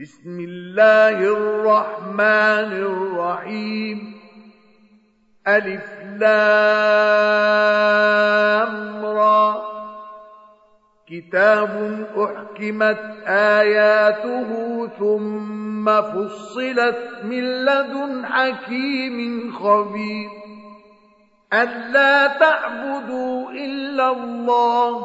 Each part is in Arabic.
بسم الله الرحمن الرحيم ألف لام را كتاب أحكمت آياته ثم فصلت من لدن حكيم خبير ألا تعبدوا إلا الله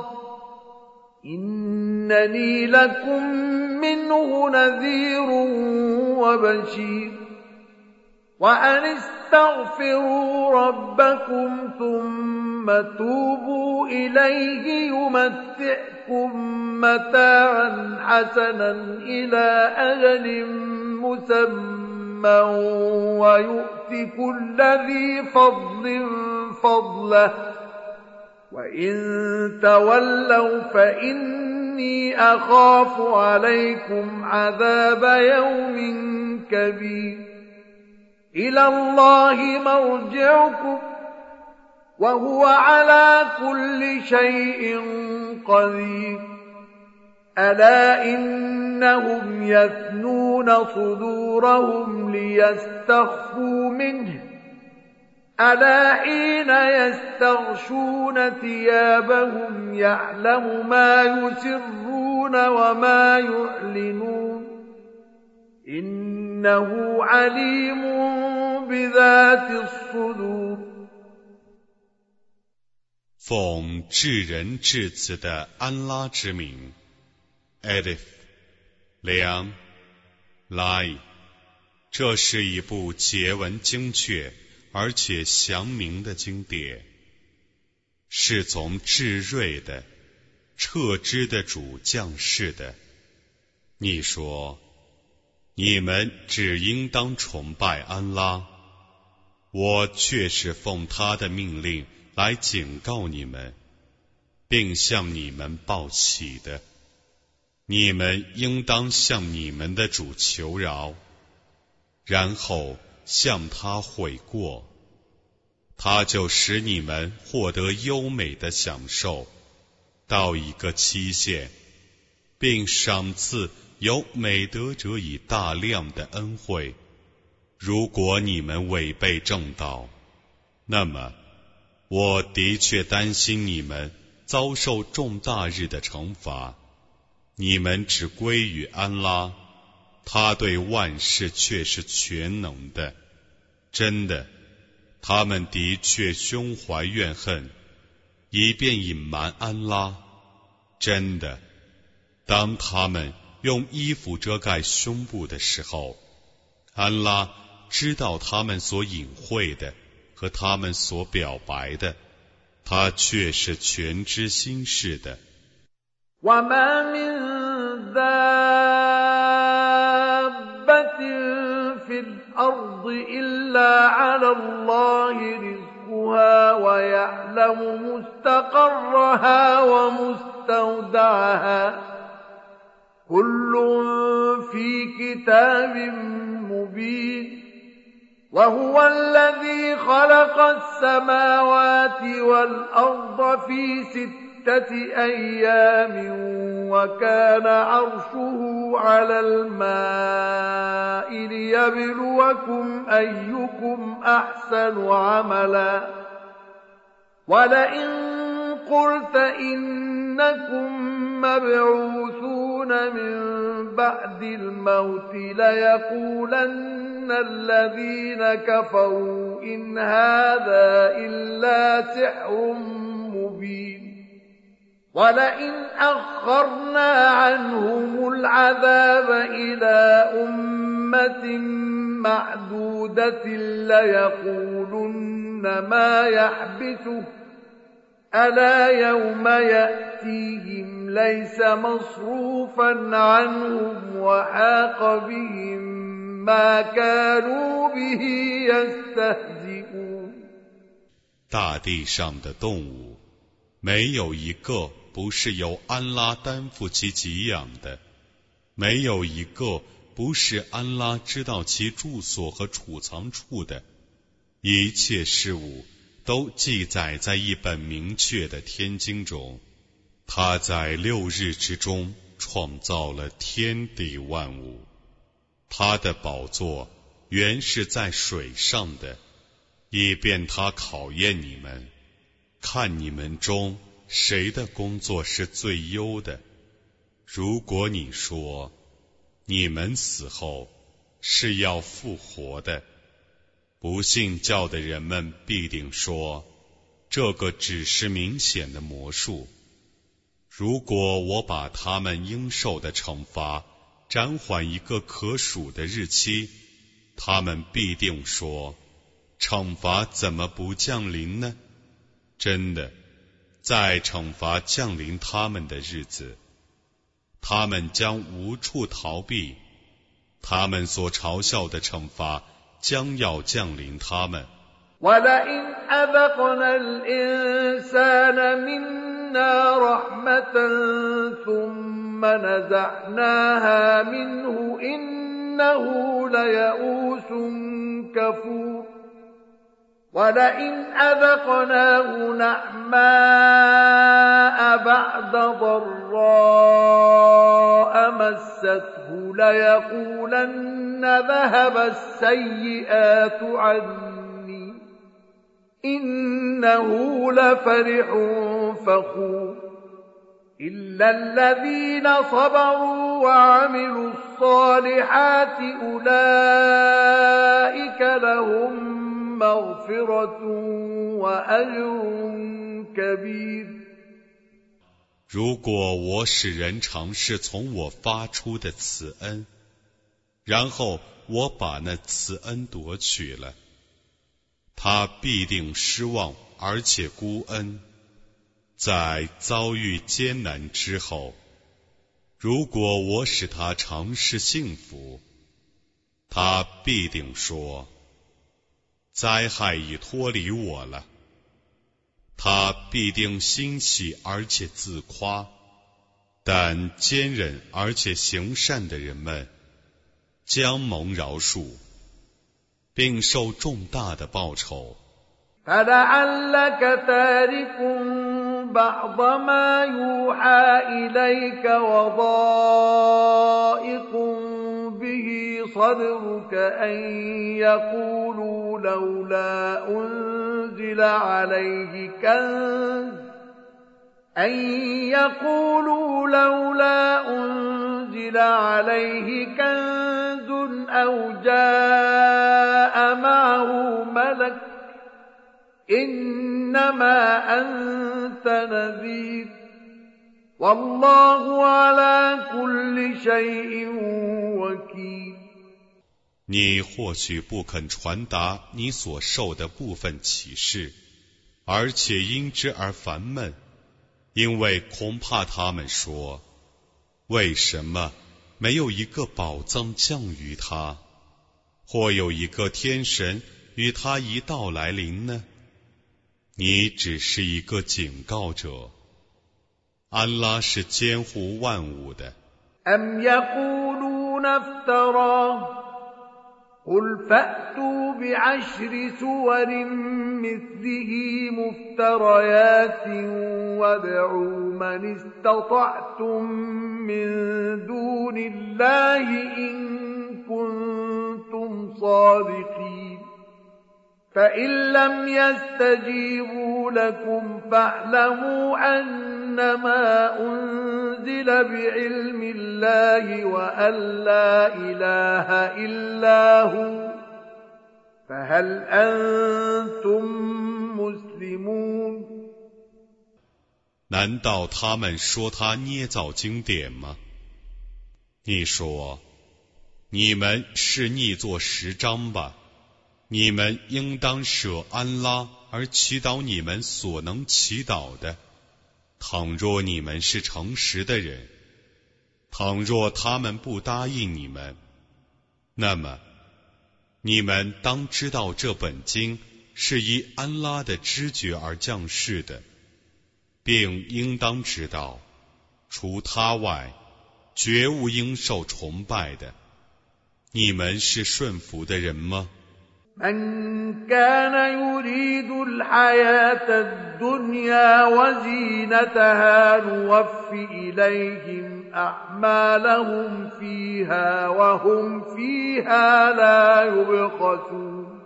إنني لكم منه نذير وبشير وأن استغفروا ربكم ثم توبوا إليه يمتعكم متاعا حسنا إلى أجل مسمى ويؤت كل ذي فضل فضله وإن تولوا فإني أخاف عليكم عذاب يوم كبير إلى الله مرجعكم وهو على كل شيء قدير ألا إنهم يثنون صدورهم ليستخفوا منه ألا حين يستغشون ثيابهم يعلم ما يسرون وما يعلنون إنه عليم بذات الصدور 奉至仁至慈的安拉之名 Alif 2 Lai 这是一部结文精确而且详明的经典，是从至睿的彻知的主降世的。你说你们只应当崇拜安拉，我却是奉他的命令来警告你们，并向你们报喜的。你们应当向你们的主求饶，然后向他悔过，他就使你们获得优美的享受到一个期限，并赏赐有美德者以大量的恩惠。如果你们违背正道，那么我的确担心你们遭受重大日的惩罚。你们只归于安拉，他对万事却是全能的。真的，他们的确胸怀怨恨，以便隐瞒安拉。真的，当他们用衣服遮盖胸部的时候，安拉知道他们所隐晦的和他们所表白的，他却是全知心事的。 وما من دابة في الأرض إلا على الله رزقها ويعلم مستقرها ومستودعها كل في كتاب مبين وهو الذي خلق السماوات والأرض في 6 أيام وكان عرشه على الماء ليبلوكم أيكم أحسن عملا ولئن قلت إنكم مبعوثون من بعد الموت ليقولن الذين كفروا إن هذا إلا سحر مبين ولئن أخرنا عنهم العذاب إلى أمة معدودة ليقولن ما يحبسه ألا يوم يأتيهم ليس مصروفا عنهم وحاق بهم ما كانوا به يستهزئون 大地上的动物没有一个不是由安拉担负其给养的，没有一个不是安拉知道其住所和储藏处的，一切事物都记载在一本明确的天经中。他在6日之中创造了天地万物。 他的宝座原是在水上的，以便他考验你们，看你们中谁的工作是最优的。如果你说你们死后是要复活的，不信教的人们必定说，这个只是明显的魔术。如果我把他们应受的惩罚暂缓一个可数的日期，他们必定说，惩罚怎么不降临呢？真的，在惩罚降临他们的日子，他们将无处逃避，他们所嘲笑的惩罚将要降临他们。 وَلَئِنْ أَذَقْنَا الْإِنسَانَ مِنَّا رَحْمَةً ثُمَّ نَزَعْنَاهَا مِنْهُ إِنَّهُ لَيَئُوسٌ كَفُورٌ وَلَئِنْ أَذَقْنَاهُ نَعْمَاءَ بَعْدَ ضَرَّاءَ مَسَّتْهُ لَيَقُولَنَّ ذَهَبَ السَّيِّئَاتُ عَنِّي إِنَّهُ لَفَرِحٌ فَخُورٌ إِلَّا الَّذِينَ صَبَرُوا وَعَمِلُوا الصَّالِحَاتِ أُولَئِكَ لَهُم مغفرة وأجر كبير。 如果我使人尝试从我发出的慈恩，然后我把那慈恩夺取了，他必定失望而且孤恩。在遭遇艰难之后，如果我使他尝试幸福，他必定说，灾害已脱离我了。他必定欣喜而且自夸，但坚忍而且行善的人们将蒙饶恕，并受重大的报酬。 فَلَعَلَّكَ تَارِكٌ بَعْضَ مَا يُوحَى إِلَيْكَ وَضَائِقٌ بِهِ صَدْرُكَ أَن يَقُولُوا لَوْلَا أُنزِلَ عَلَيْهِ كَنزٌ أَوْ جَاءَ مَعَهُ مَلَكٌ إِنَّمَا أَنتَ نَذِيرٌ وَاللَّهُ عَلَى كُلِّ شَيْءٍ وَكِيلٌ。 你或许不肯传达你所受的部分启示，而且因之而烦闷，因为恐怕他们说，为什么没有一个宝藏降于他，或有一个天神与他一道来临呢？你只是一个警告者，安拉是监护万物的。 أَمْ يَقُولُونَ افْتَرَاهُ قُلْ فَأْتُوا بِعَشْرِ سُوَرٍ مِثْلِهِ مُفْتَرَيَاتٍ وَادْعُوا مَنِ اسْتَطَعْتُم مِّن دُونِ اللَّهِ إِن كُنتُمْ صَادِقِينَ فَإِن لَّمْ يَسْتَجِيبُوا لَكُمْ فَاعْلَمُوا أَنَّمَا أُنزِلَ بِعِلْمِ اللَّهِ وَأَن لَّا إِلَٰهَ إِلَّا هُوَ فَهَلْ أَنتُم مُّسْلِمُونَ 难道他们说他捏造经典吗？你说，你们是拟作实章吧？你们应当舍安拉而祈祷你们所能祈祷的。倘若你们是诚实的人，倘若他们不答应你们，那么你们当知道这本经是依安拉的知觉而降世的，并应当知道，除他外，绝无应受崇拜的。你们是顺服的人吗？ من كان يريد الحياة الدنيا وزينتها نوف إليهم أعمالهم فيها وهم فيها لا يبخسون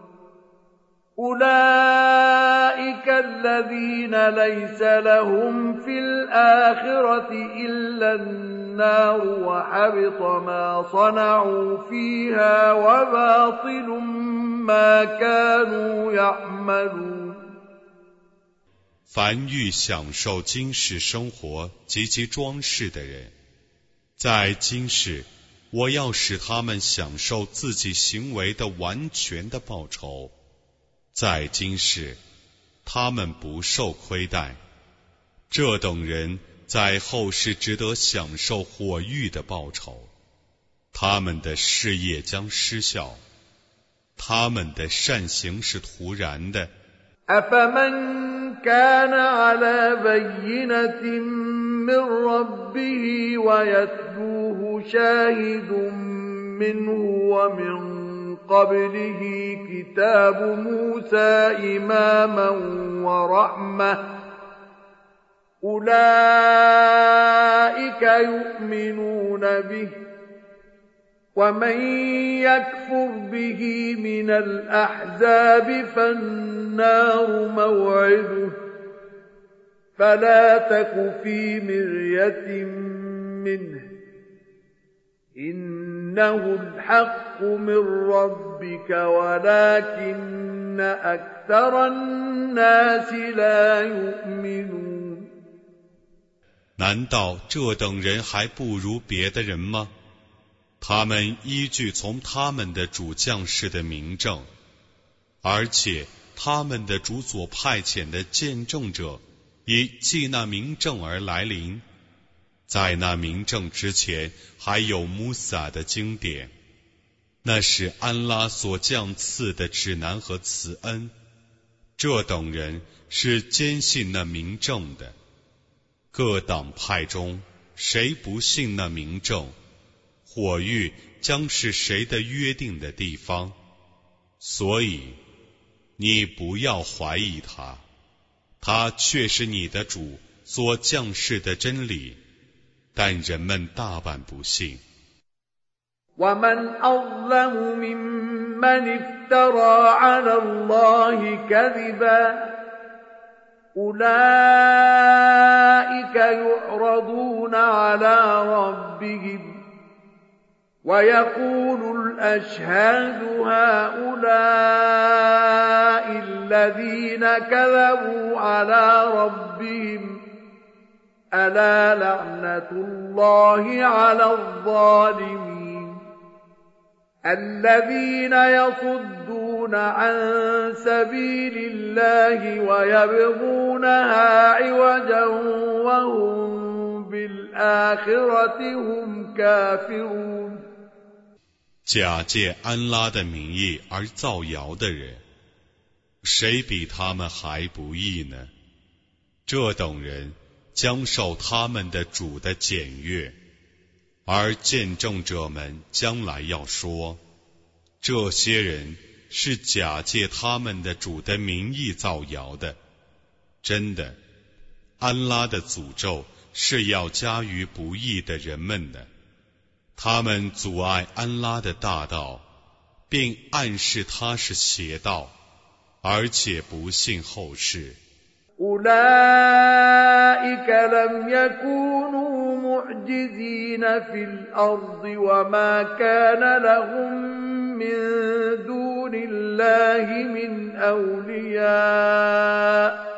أولئك الذين ليس لهم في الآخرة إلا النار وحبط ما صنعوا فيها وباطل ما كانوا يعملون。 凡欲享受今世生活及其装饰的人，在今世，我要使他们享受自己行为的完全的报酬。在今世，他们不受亏待。这等人在后世值得享受火狱的报酬。他们的事业将失效，他们的善行是徒然的。 أفمن كان على بينة من ربه ويتلوه شاهد منه ومن قبله كتاب موسى إماما ورحمة أولئك يؤمنون به ومن يكفر به من الأحزاب فالنار موعده فلا تك في مرية منه إنه الحق من ربك ولكن أكثر الناس لا يؤمنون。 难道这等人还不如别的人吗？他们依据从他们的主降世的明证，而且他们的主所派遣的见证者以继那明证而来临。在那明证之前，还有穆萨的经典，那是安拉所降赐的指南和慈恩。这等人是坚信那明证的。各党派中，谁不信那明证，火狱将是谁的约定的地方。所以你不要怀疑他，他却是你的主所降世的真理，但人们大半不信。 ومن أظلم ممن افترى على الله كذبا أولئك يعرضون على ربهم ويقول الأشهاد هؤلاء الذين كذبوا على ربهم ألا لعنة الله على الظالمين الذين يصدون عن سبيل الله ويبغونها عوجا وهم بالآخرة هم كافرون。 假借安拉的名义而造谣的人，谁比他们还不义呢？这等人将受他们的主的检阅，而见证者们将来要说，这些人是假借他们的主的名义造谣的。真的，安拉的诅咒是要加于不义的人们的。他们阻碍安拉的大道，并暗示他是邪道，而且不信后世。 أولئك لم يكونوا معجزين في الأرض وما كان لهم من دون الله من أولياء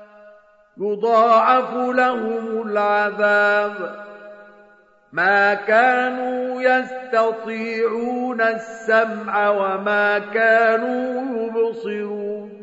يضاعف لهم العذاب ما كانوا يستطيعون السمع وما كانوا يبصرون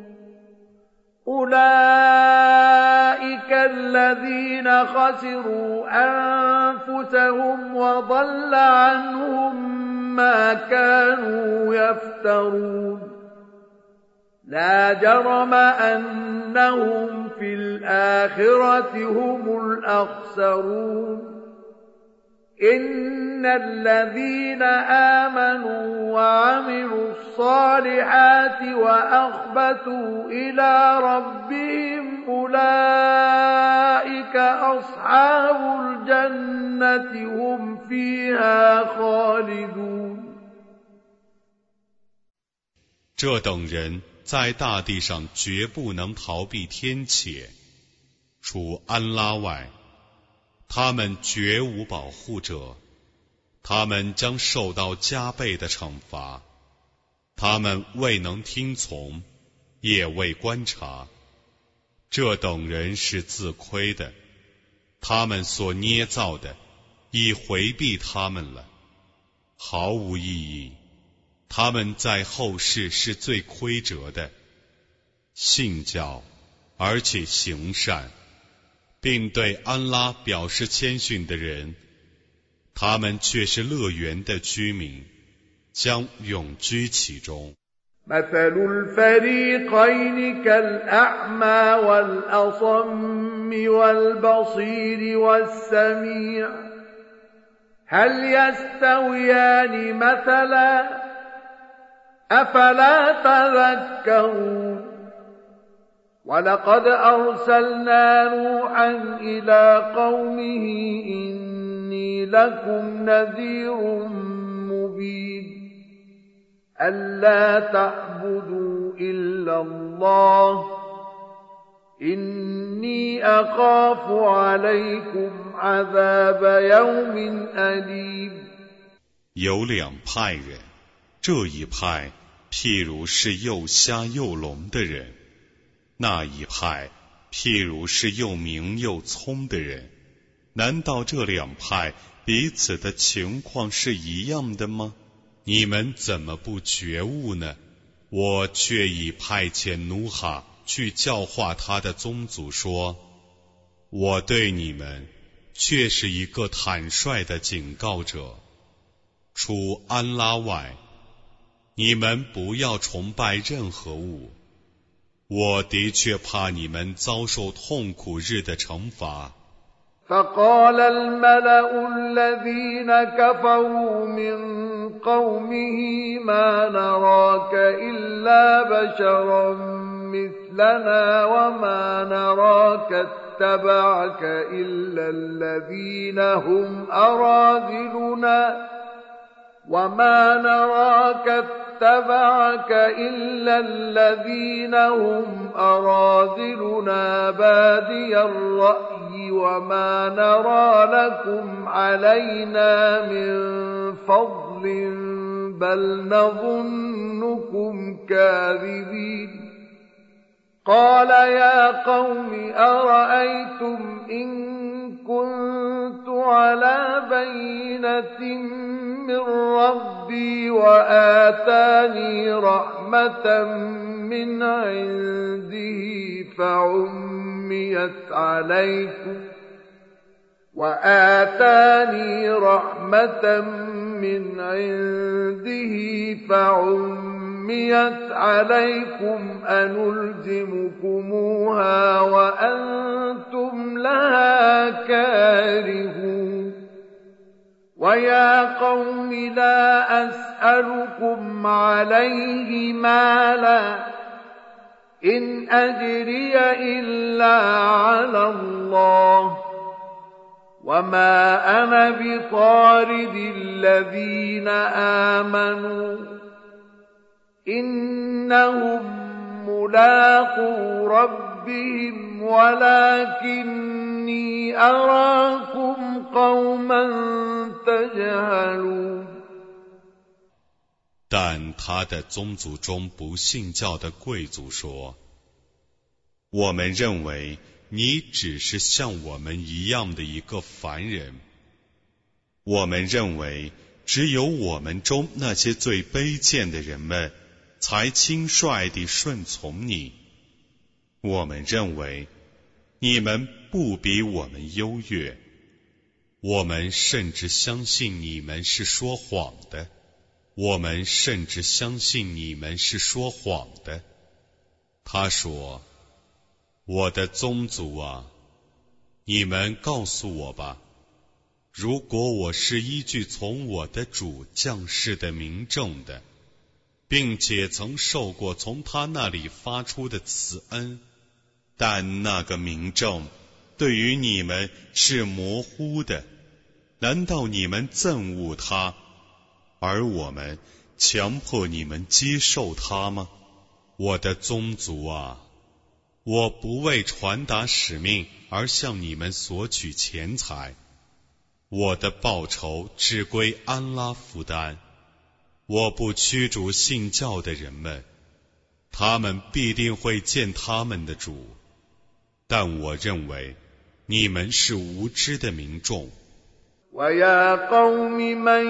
أولئك الذين خسروا أنفسهم وضل عنهم ما كانوا يفترون لا جرم أنهم في الآخرة هم الأخسرون إن الذين آمنوا وعملوا الصالحات وأخبتوا إلى ربهم أولئك أصحاب الجنة هم فيها خالدون。 这等人在大地上绝不能逃避天谴，除安拉外，他们绝无保护者，他们将受到加倍的惩罚。他们未能听从，也未观察，这等人是自亏的，他们所捏造的已回避他们了，毫无意义。他们在后世是最亏折的。信教而且行善，并对安拉表示谦逊的人，他们却是乐园的居民，将永居其中。 مثل الفريقين كالأعمى والأصم والبصير والسميع هل يستويان مثلا أفلا تذكرون ولقد أرسلنا نوحا إلى قومه إني لكم نذير مبين ألا تعبدوا إلا الله إني أخاف عليكم عذاب يوم أليم。 有两派人，这一派譬如是又瞎又聋的人，那一派譬如是又明又聪的人。难道这两派彼此的情况是一样的吗？你们怎么不觉悟呢？我却已派遣努哈去教化他的宗族说，我对你们却是一个坦率的警告者，除安拉外，你们不要崇拜任何物，我的确怕你们遭受痛苦日的惩罚。 فقال الملأ الذين كفروا من قومه ما نراك إلا بشرا مثلنا وما نراك اتبعك إلا الذين هم أراذلنا وما نراك اتبعك إلا الذين هم أراذلنا بادي الرأي وما نرى لكم علينا من فضل بل نظنكم كاذبين قال يا قوم أرأيتم إن كنت على بينة من ربي وآتاني رحمة من عنده فعميت عليكم أنلزمكموها وأنتم لها كارهون ويا قوم لا أسألكم عليه مالا إن أجري إلا على الله وما أنا بطارد الذين آمنوا إنهم ملاقو ربهم ولكني أراكم قوما تجهلون。 但他的宗族中不信教的贵族说，我们认为你只是像我们一样的一个凡人，我们认为只有我们中那些最卑贱的人们才轻率地顺从你，我们认为你们不比我们优越，我们甚至相信你们是说谎的，我们甚至相信你们是说谎的。他说，我的宗族啊，你们告诉我吧， 如果我是依据从我的主降世的明证的，并且曾受过从他那里发出的慈恩，但那个明证对于你们是模糊的，难道你们憎恶他，而我们强迫你们接受他吗？我的宗族啊，我不为传达使命而向你们索取钱财，我的报酬只归安拉负担。我不驱逐信教的人们，他们必定会见他们的主，但我认为你们是无知的民众。 وَيَا قَوْمِ مَنْ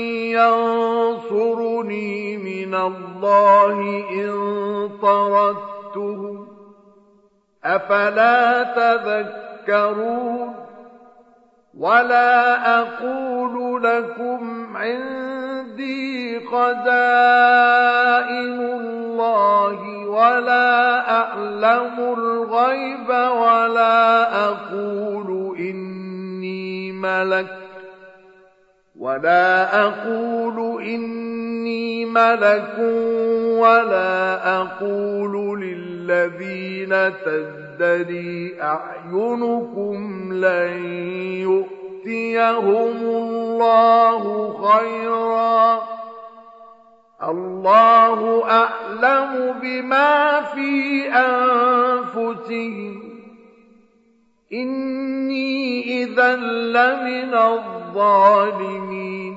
يَنْصُرُنِي مِنَ اللَّهِ إِنْ طَرَدتُّهُمْ أَفَلَا تَذَكَّرُونَ وَلَا أَقُولُ لَكُمْ عِنْدِي خَزَائِنُ اللَّهِ وَلَا أَعْلَمُ الْغَيْبَ وَلَا أَقُولُ إِنِّي مَلَكٌ وَلَا أَقُولُ لِلَّذِينَ تَزْدَرِي أَعْيُنُكُمْ لَن يُؤْتِيَهُمُ اللَّهُ خَيْرًا اللَّهُ أَعْلَمُ بِمَا فِي أَنفُسِهِمْ إِنِّي إِذًا لَّمِنَ الظَّالِمِينَ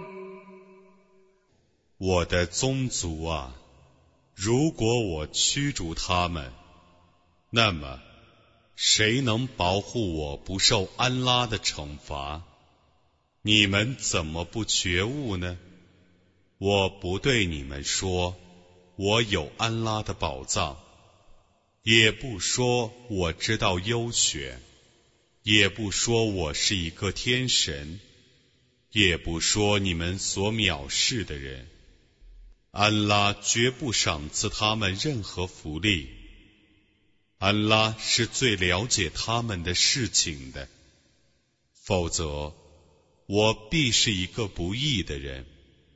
我的宗族啊，如果我驱逐他们，那么谁能保护我不受安拉的惩罚？你们怎么不觉悟呢？我不对你们说我有安拉的宝藏，也不说我知道优选，也不说我是一个天神，也不说你们所藐视的人。安拉绝不赏赐他们任何福利，安拉是最了解他们的事情的，否则我必是一个不义的人。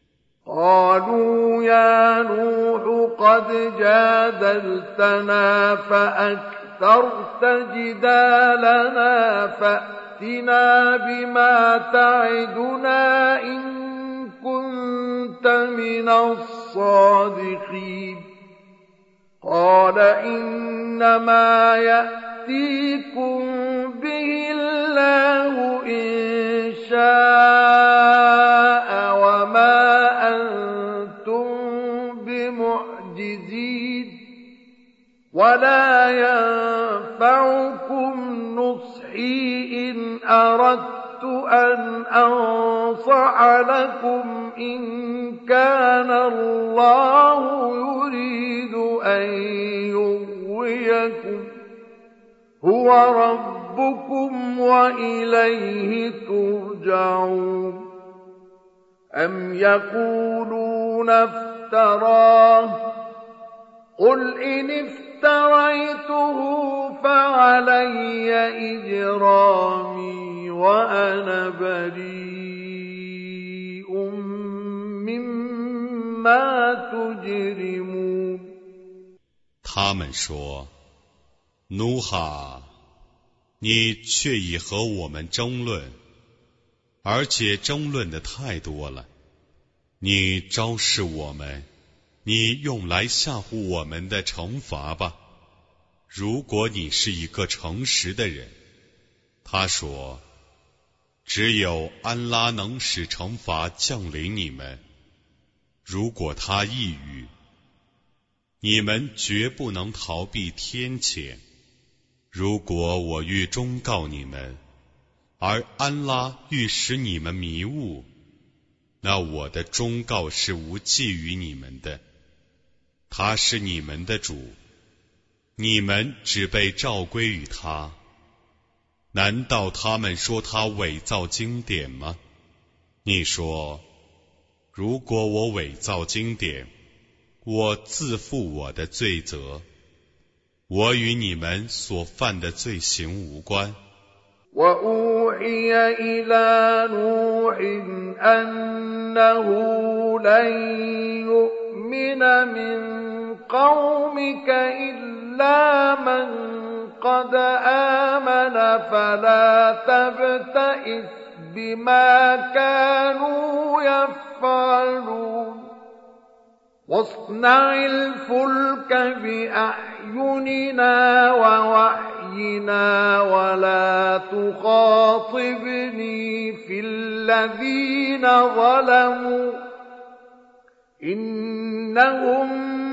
قالوا يا نوح قد جادلتنا فأكثرت جدالنا فأتنا بما تعدنا إن كنت من الصادقين قال إنما يأتيكم به الله إن شاء وما أنتم بمعجزين ولا ينفعكم نصحي إن أردت أن أنصح لكم إن كان الله يريد أن يغويكم هو ربكم وإليه ترجعون أم يقولون افتراه قل إن افتريته فعلي إجرامي وأنا بريء مما تجرمون 他们说，努哈，你却已和我们争论，而且争论的太多了。你昭示我们，你用来吓唬我们的惩罚吧。如果你是一个诚实的人，他说，只有安拉能使惩罚降临你们。如果他抑郁，你们绝不能逃避天谴。如果我欲忠告你们，而安拉欲使你们迷雾，那我的忠告是无济于你们的。他是你们的主，你们只被召归于他。难道他们说他伪造经典吗？你说，如果我伪造经典，我自负我的罪责，我与你们所犯的罪行无关。 وأوحي إلى نوح أنه لن يؤمن من قومك إلا من قد آمن فلا تبتئس بما كانوا يفعلون واصنع الفلك بأعيننا ووحينا ولا تخاطبني في الذين ظلموا إنهم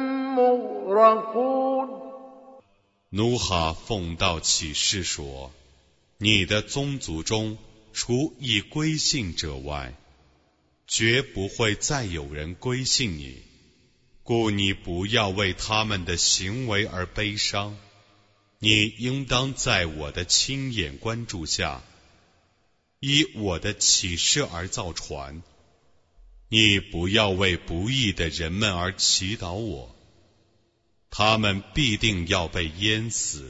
مغرقون。 努哈奉道起誓说：你的宗族中除已归信者外，绝不会再有人归信你，故你不要为他们的行为而悲伤，你应当在我的亲眼关注下，依我的启示而造船，你不要为不义的人们而祈祷我，他们必定要被淹死。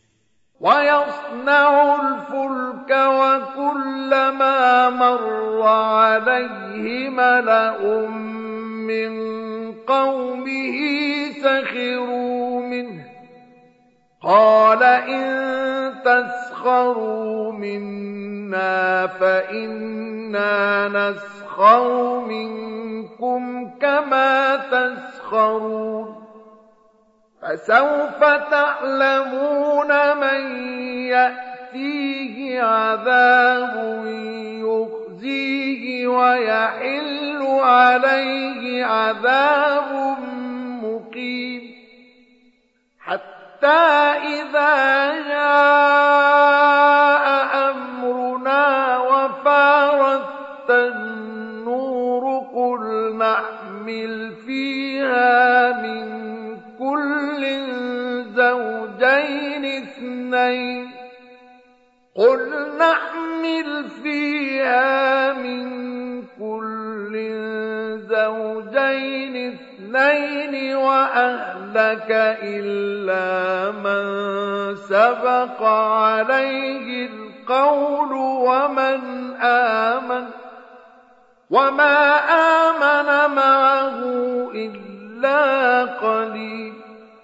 ويصنع الفلك وكلما مر عليه ملأ من قومه سخروا منه قال إن تسخروا منا فإنا نسخر منكم كما تسخرون فسوف تعلمون من يأتيه عذاب يخزيه ويحل عليه عذاب مقيم حتى إذا جاء أمرنا وفارت النور قل نحمل فيها من كل زوجين اثنين وأهلك إلا من سبق عليه القول وما آمن معه إلا قليل。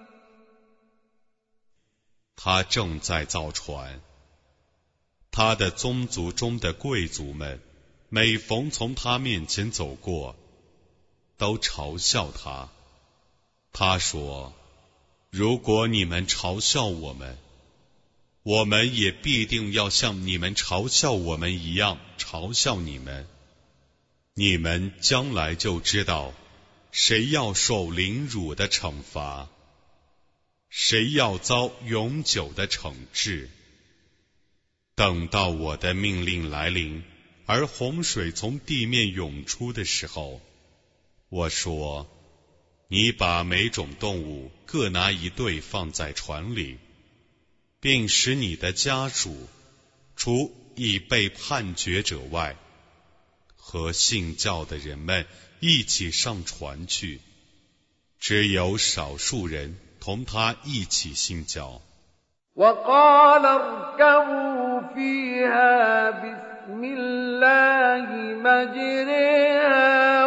他正在造船，他的宗族中的贵族们每逢从他面前走过，都嘲笑他。他说：如果你们嘲笑我们，我们也必定要像你们嘲笑我们一样嘲笑你们。你们将来就知道谁要受凌辱的惩罚，谁要遭永久的惩治。等到我的命令来临，而洪水从地面涌出的时候，我说：你把每种动物各拿一对放在船里，并使你的家属，除已被判决者外，和信教的人们一起上船去，只有少数人同他一起信教。 وقال اركبوا فيها بسم الله مجريها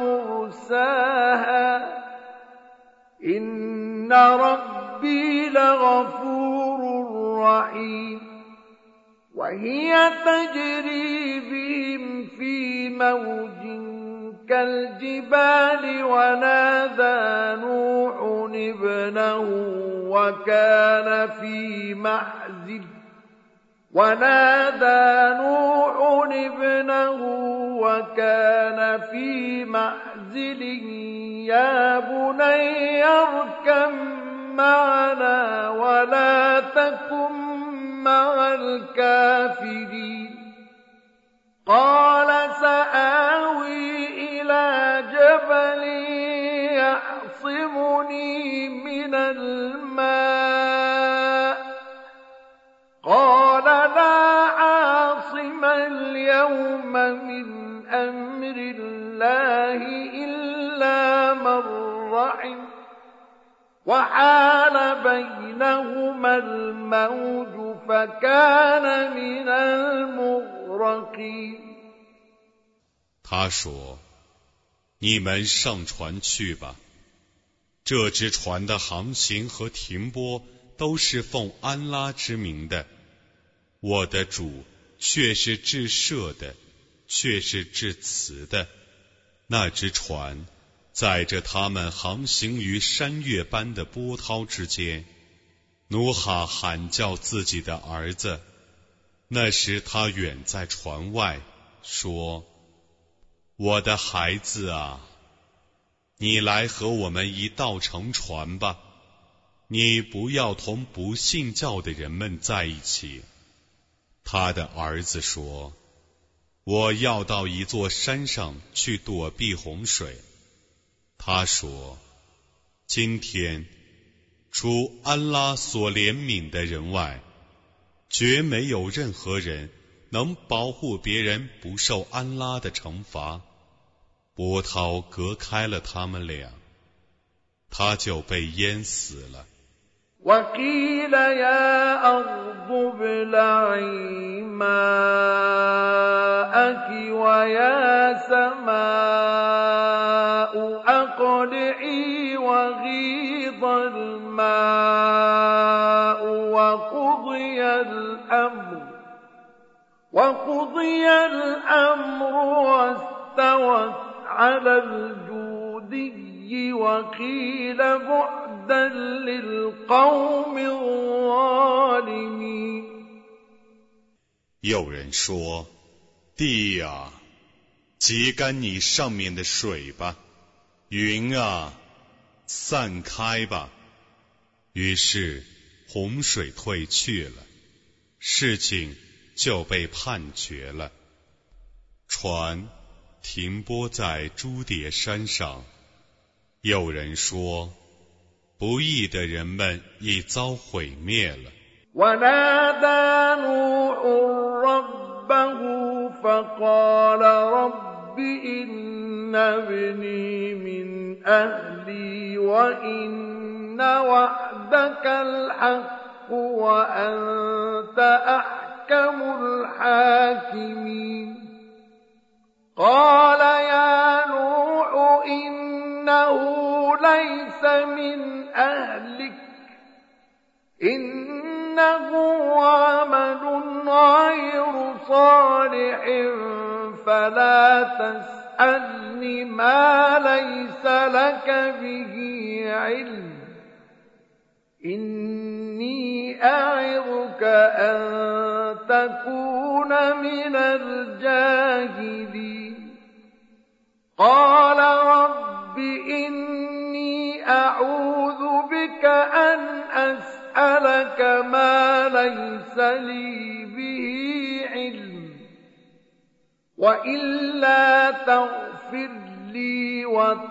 ومرساها إن ربي لغفور رحيم وهي تجري بهم في موج كالجبال ونادى نوح ابنه وكان في معزل يا بني اركب معنا ولا تكن مع الكافرين قال سآوي إلى جبل يعصمني من الماء قال لا عاصم اليوم من أمر الله إلا من رحم وحال بينهما الموج فكان من المغرقين 他说：“你们上船去吧。这只船的航行和停泊都是奉安拉之名的。我的主却是至赦的，却是至慈的。那只船载着他们航行于山岳般的波涛之间。努哈喊叫自己的儿子，那时他远在船外，说：我的孩子啊，你来和我们一道乘船吧，你不要同不信教的人们在一起。他的儿子说：我要到一座山上去躲避洪水。他说：今天除安拉所怜悯的人外，绝没有任何人能保护别人不受安拉的惩罚。波涛隔开了他们俩，他就被淹死了。 وقيل يا أرض ابلعي ماءك ويا سماء أقلعي وغيض الماء وقضي الأمر واستوت على الجودي وقيل بعدا للقوم الظالمين 有人说：地啊，挤干你上面的水吧，云啊，散开吧。于是洪水退去了，事情就被判决了。船停泊在朱迭山上。有人说，不义的人们已遭毁灭了。 ونادى نوح ربه فقال رب إن ابني من أهلي وإن وعدك الحق وأنت أحكم الحاكمين قال يا نوح إنه ليس من أهلك إنه عمل غير صالح فلا تسألني ما ليس لك به علم إني أعظك أن تكون من الجاهلين قال رب إني أعوذ بك أن أسألك ما ليس لي به علم وإلا تغفر لي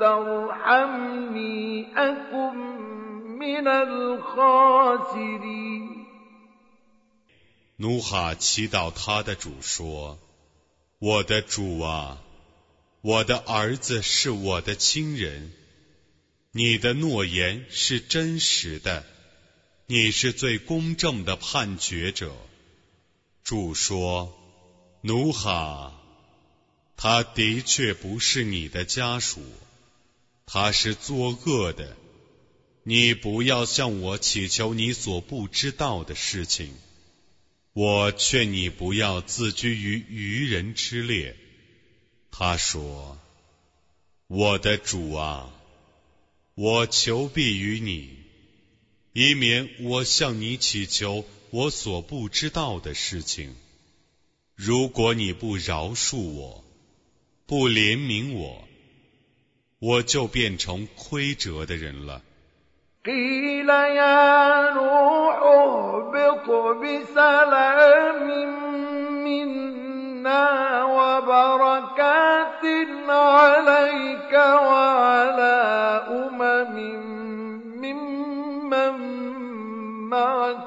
وترحمني أكن من الخاسرين 努哈祈祷他的主说：我的主啊，我的儿子是我的亲人，你的诺言是真实的，你是最公正的判决者。主说：努哈，他的确不是你的家属，他是作恶的，你不要向我祈求你所不知道的事情。我劝你不要自居于愚人之列。他说：我的主啊，我求庇于你，以免我向你祈求我所不知道的事情。如果你不饶恕我，不怜悯我，我就变成亏折的人了。 قيل يا نوح اهبط بسلام منا وبركات عليك وعلى ممن معك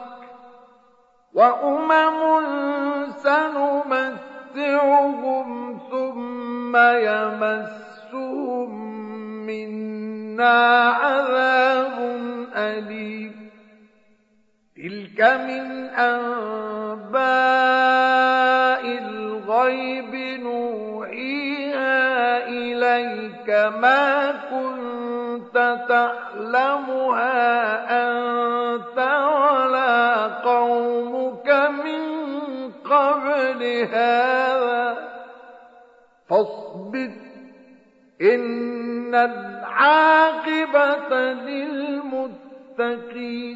وأمم سنمتعهم ثم يمسهم منا عذاب أليم تلك من أنباء أنباء الغيب نوحيها إليك ما كنت تعلمها أنت ولا قومك من قبل هذا فاصبر إن العاقبة للمتقين。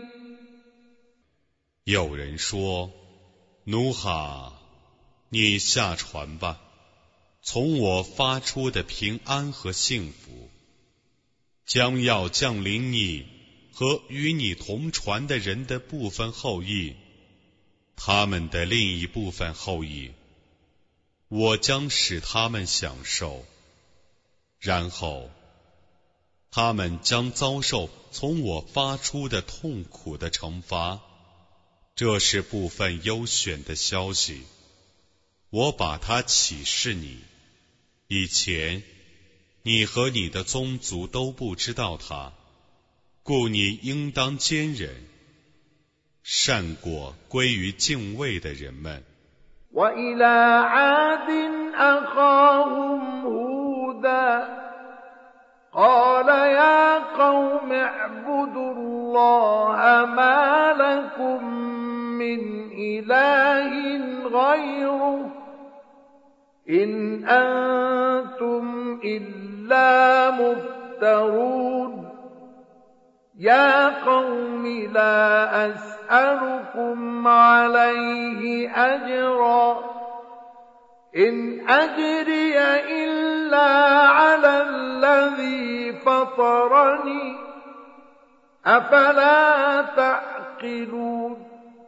有人说，努哈，你下船吧，从我发出的平安和幸福将要降临你和与你同船的人的部分后裔，他们的另一部分后裔，我将使他们享受，然后他们将遭受从我发出的痛苦的惩罚。这是部分优选的消息，我把它启示你，以前你和你的宗族都不知道它，故你应当坚忍，善果归于敬畏的人们。 وإلى عاد أخاهم هودا قال يا قوم اعبدوا الله ما لكم من إله غيره إن أنتم إلا مفترون يا قوم لا أسألكم عليه أجرا إن أجري إلا على الذي فطرني أفلا تعقلون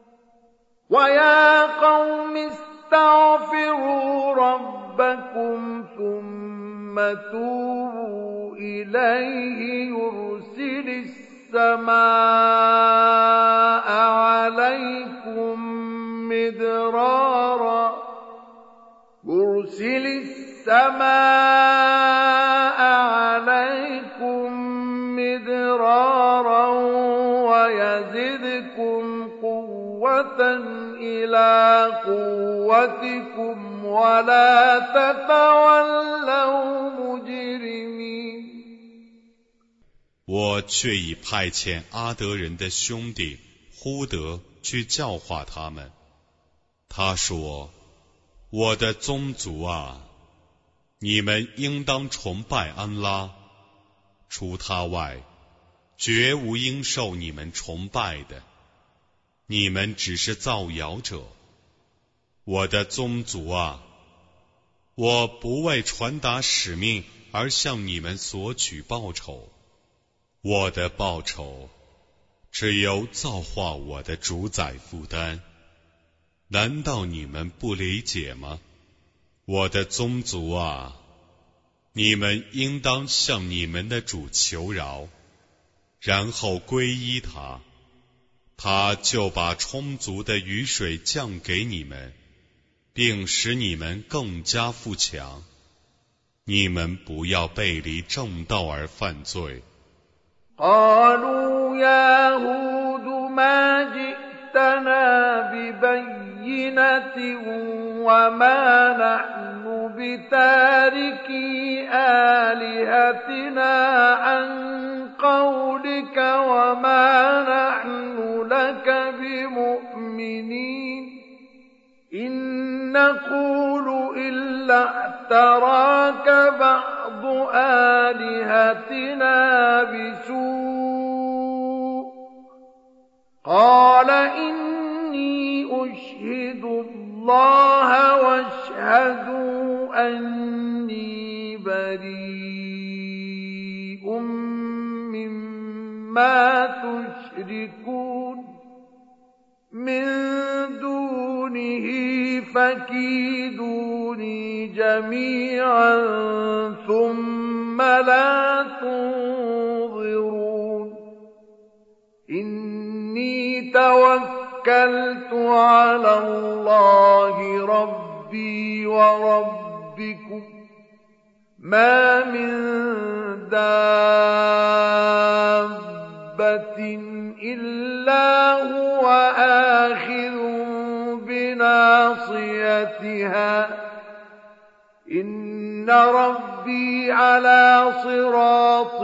ويا قوم استغفروا ربكم ثم توبوا إليه يرسل السماء عليكم مدرارا ويزدكم قوة إلى قوتكم ولا تتولوا مجرمين。 我却已派遣阿德人的兄弟呼德去教化他们。他说：我的宗族啊，你们应当崇拜安拉，除他外，绝无应受你们崇拜的。你们只是造谣者。我的宗族啊，我不为传达使命而向你们索取报酬，我的报酬只由造化我的主宰负担。难道你们不理解吗？我的宗族啊，你们应当向你们的主求饶，然后皈依他，他就把充足的雨水降给你们，并使你们更加富强。你们不要背离正道而犯罪。 قالوا يا هود ما جئتنا ببينة وما نحن بتاركي آلهتنا عن قولك وما نحن لك بمؤمنين إن نقول إلا اعتراك بعض آلهتنا بسوء قال إني أشهد الله واشهدوا أني بريء مما تشركون من دونه فكيدوني جميعا ثم لا تنظرون إني توكلت على الله ربي وربكم ما من دابة إلا هو آخذ بناصيتها برحمتها إن ربي على صراط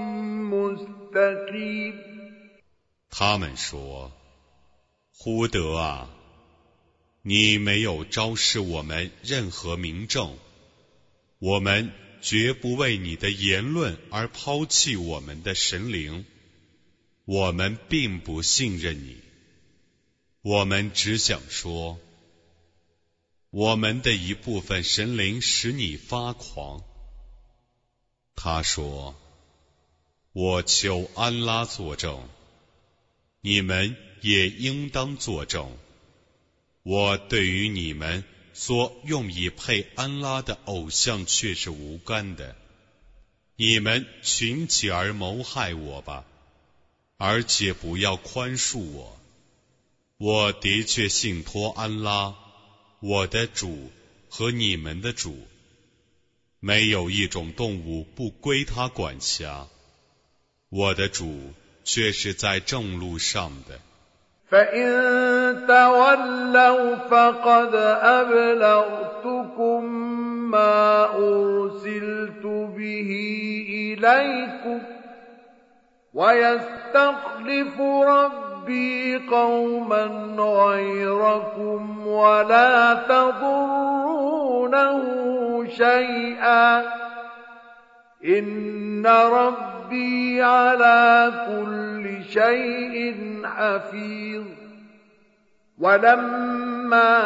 مستقيم。 他们说：忽得啊，你没有昭示我们任何明证，我们绝不为你的言论而抛弃我们的神灵，我们并不信任你，我们只想说，我们的一部分神灵使你发狂。他说：我求安拉作证，你们也应当作证，我对于你们所用以配安拉的偶像却是无干的，你们群起而谋害我吧，而且不要宽恕我。我的确信托安拉，我的主和你们的主，没有一种动物不归他管辖，我的主却是在正路上的。 فإن تولوا فقد أبلغتكم ما أرسلت به إليكم ويستخلف ربي قوما غيركم ولا تضرونه شيئا إن ربي على كل شيء حفيظ. ولما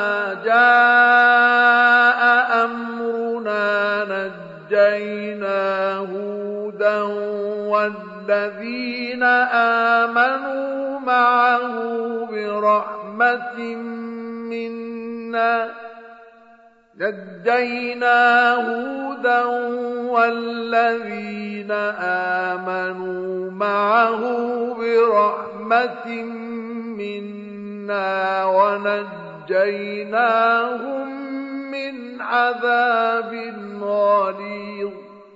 جاء أمرنا نجينا هودا والذين آمنوا معه برحمة منا نجينا هودا والذين آمنوا معه برحمة منا ونجيناهم من عذاب غليظ。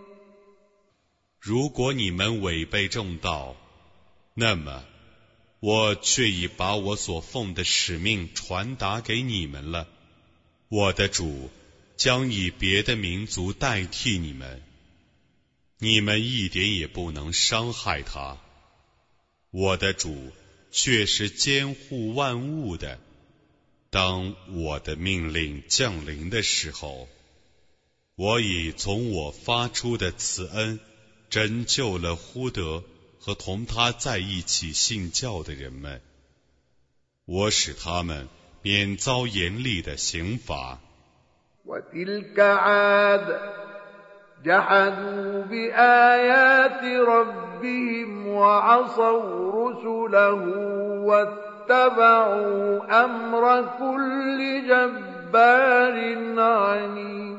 如果你们违背正道，那么我却已把我所奉的使命传达给你们了。我的主将以别的民族代替你们，你们一点也不能伤害他。我的主却是监护万物的。当我的命令降临的时候，我已从我发出的慈恩拯救了忽德和同他在一起信教的人们，我使他们免遭严厉的刑罚。 وتلك عاد جحدوا بآيات ربهم وعصوا رسله واتبعوا أمر كل جبار عنيد.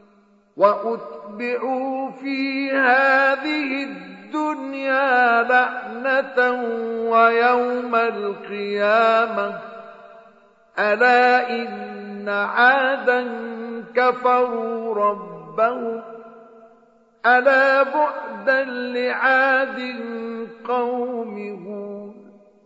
وأتبعوا في هذه الدنيا لعنة ويوم القيامة ألا إن عادا كفروا ربهم ألا بعدا لعاد قوم هود。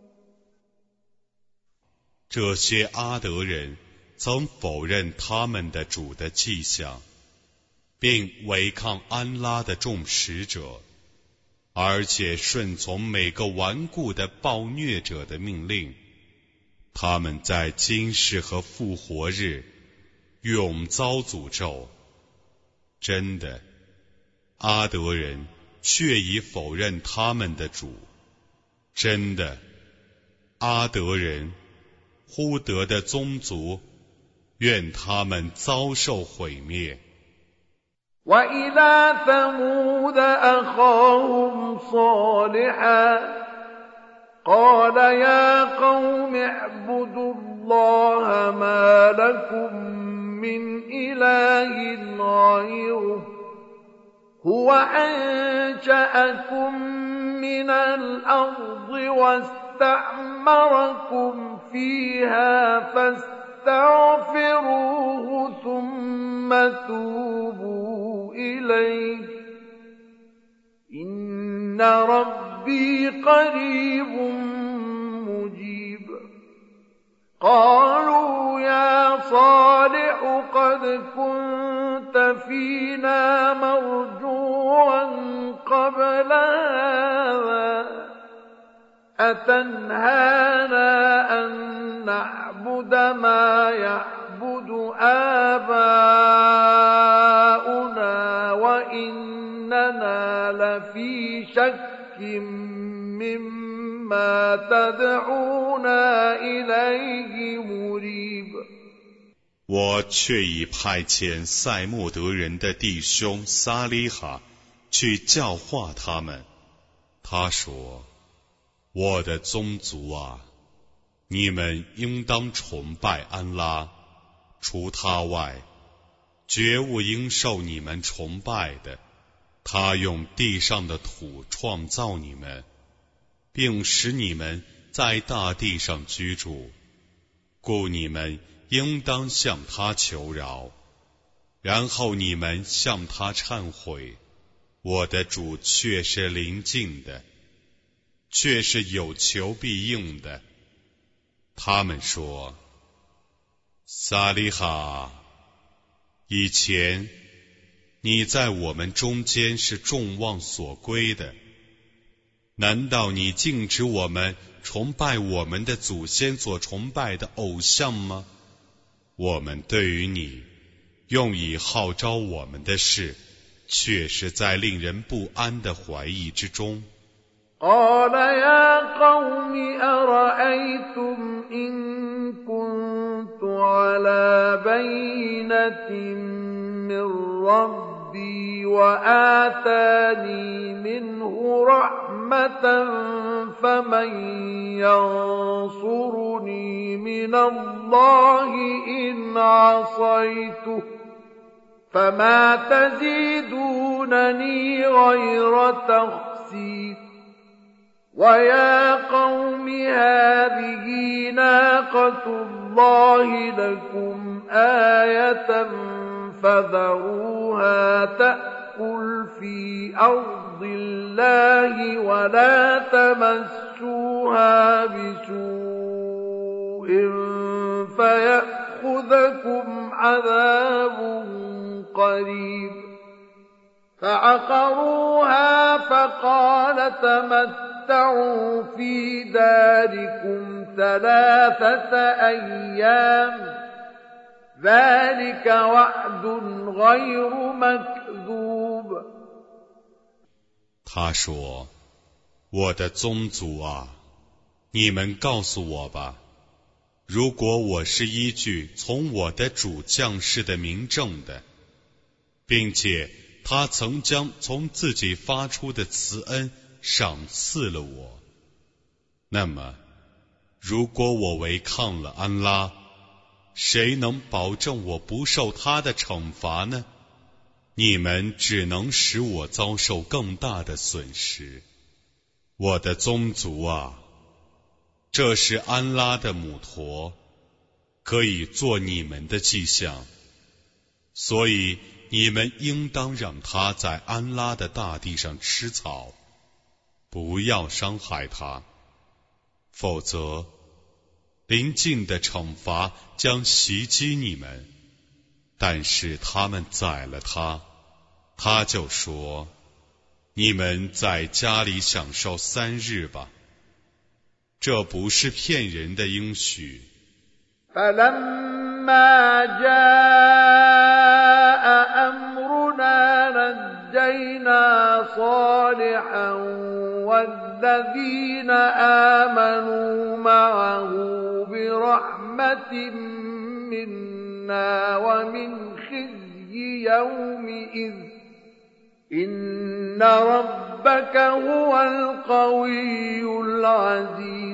这些阿德人曾否认他们的主的迹象，并违抗安拉的众使者，而且顺从每个顽固的暴虐者的命令。他们在今世和复活日永遭诅咒。真的，阿德人却已否认他们的主。真的，阿德人忽德的宗族，愿他们遭受毁灭。 وإلى ثمود أخاهم صالحا قال يا قوم اعبدوا الله ما لكم من إله غيره هو أنشأكم من الأرض واستعمركم فيها فاستغفروه ثم توبوا إليه إن ربي قريب مجيب. قالوا يا صالح قد كنت فينا مرجوا قبل هذا أتنهانا أن نعبد ما يعبد آباؤنا وإننا لفي شك مما تدعونا إليه مريب。 我却已派遣塞莫德人的弟兄撒利哈去教化他们。他说：我的宗族啊，你们应当崇拜安拉，除他外，绝无应受你们崇拜的。他用地上的土创造你们，并使你们在大地上居住，故你们应当向他求饶，然后你们向他忏悔。我的主却是临近的，却是有求必应的。他们说：撒利哈，以前你在我们中间是众望所归的，难道你禁止我们崇拜我们的祖先所崇拜的偶像吗？我们对于你用以号召我们的事，却是在令人不安的怀疑之中。 قال يا قوم أرأيتم إن كنت على بينة من ربي وآتاني منه رحمة فمن ينصرني من الله إن عصيته فما تزيدونني غير تخسير ويا قوم هذه ناقة الله لكم آية فذروها تأكل في أرض الله ولا تمسوها بسوء فيأخذكم عذاب قريب فعقروها فقال تمتعوا في داركم 3 أيام ذلك وعد غير مكذوب。 他说：我的宗族啊，你们告诉我吧，如果我是依据从我的主降世的明证的，并且他曾将从自己发出的慈恩赏赐了我，那么如果我违抗了安拉，谁能保证我不受他的惩罚呢？你们只能使我遭受更大的损失。我的宗族啊，这是安拉的母驼，可以做你们的迹象，所以你们应当让他在安拉的大地上吃草，不要伤害他，否则临近的惩罚将袭击你们。但是他们宰了他，他就说：你们在家里享受3日吧，这不是骗人的应许。 فلما جاء أمرنا نجينا صالحا والذين آمنوا معه برحمة منا ومن خزي يومئذ إن ربك هو القوي العزيز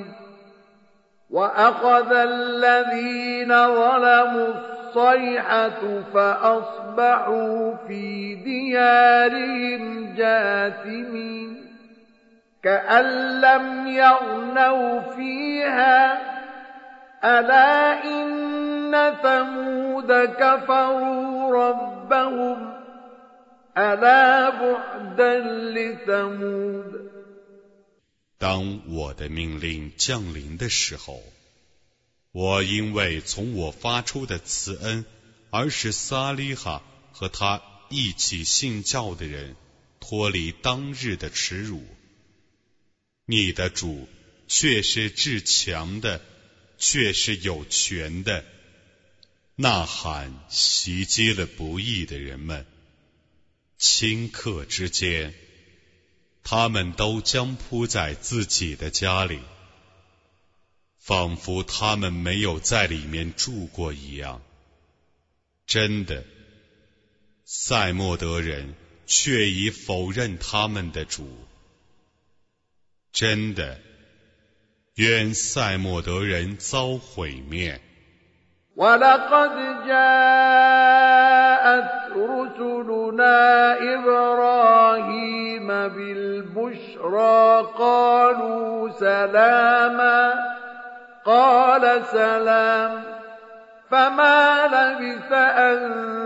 وأخذ الذين ظلموا الصيحة فأصبحوا في ديارهم جاثمين كأن لم يغنوا فيها ألا إن ثمود كفروا ربهم ألا بعدا لثمود。 当我的命令降临的时候，我因为从我发出的慈恩而使撒利哈和他一起信教的人脱离当日的耻辱。你的主却是至强的，却是有权的。呐喊袭击了不义的人们，顷刻之间，他们都将扑在自己的家里，仿佛他们没有在里面住过一样。真的，塞莫德人却已否认他们的主。真的，愿塞莫德人遭毁灭。 وَلَقَدْ جَاءَتْ رُسُلُنَا إِبْرَاهِيمَ بِالْبُشْرَى قَالُوا سَلَامًا قَالَ سَلَامٌ فَمَا لَبِثَ أَن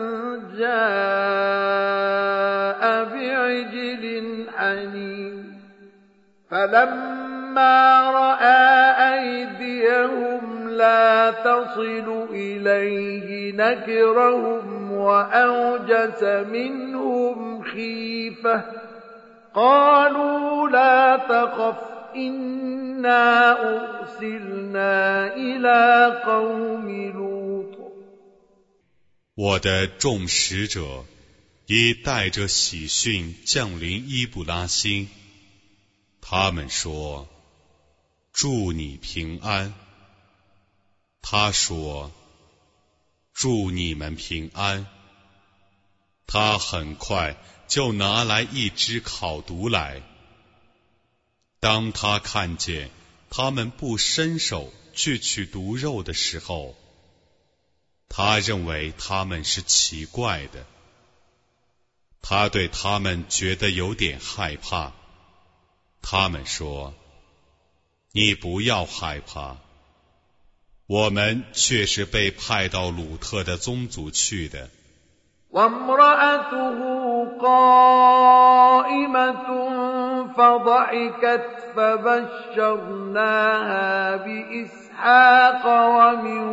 جَاءَ بِعِجْلٍ حَنِيذٍ فَلَمَّا رَأَى أَيْدِيَهُمْ لا تصل إليه نكرهم وأوجس منهم خيفة قالوا لا تخف إنا أرسلنا إلى قوم لوط 我的众使者已带着喜讯降临伊布拉欣，他们说：祝你平安。他说：祝你们平安。他很快就拿来一只烤犊来。当他看见他们不伸手去取犊肉的时候，他认为他们是奇怪的。他对他们觉得有点害怕。他们说：你不要害怕，我们却是被派到鲁特的宗族去的。 وامرأته قائمة فضحكت فبشرناها بإسحاق ومن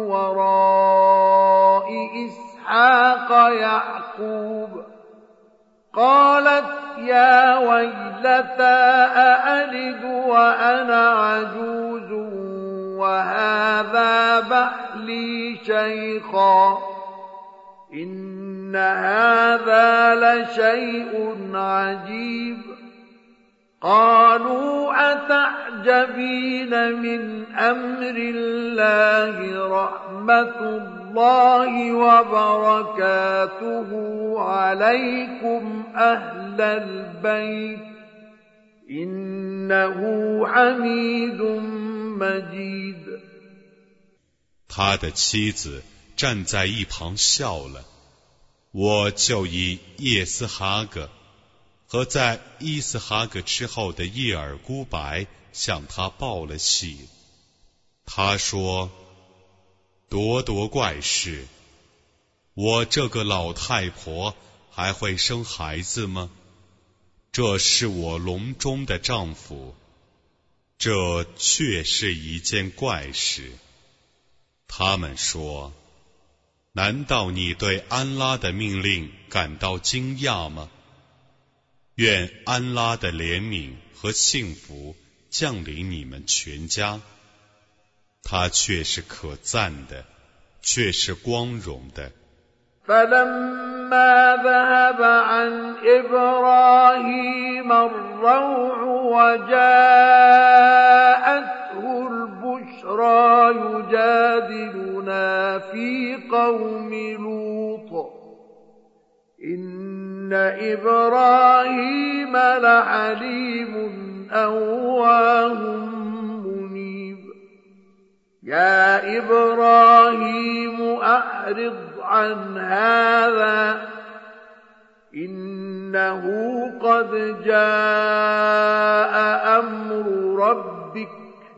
وراء إسحاق يعقوب قالت يا ويلتى أألد وأنا عجوز وهذا بعلي شيخا إن هذا لشيء عجيب قالوا أتعجبين من أمر الله رحمة الله وبركاته عليكم أهل البيت إنه حميد مجيد 他的妻子站在一旁笑了，我就以叶斯哈格和在伊斯哈格之后的叶尔孤白向他报了喜。他说：多怪事，我这个老太婆还会生孩子吗？这是我笼中的丈夫，这确是一件怪事。他们说：难道你对安拉的命令感到惊讶吗？愿安拉的怜悯和幸福降临你们全家，他却是可赞的，却是光荣的。 فلما ذهب عن إبراهيم الروع وجاءته البشرى يجادلنا في قوم لوط إن إبراهيم لحليم أواه منيب يا إبراهيم أعرض عن هذا إنه قد جاء أمر ربك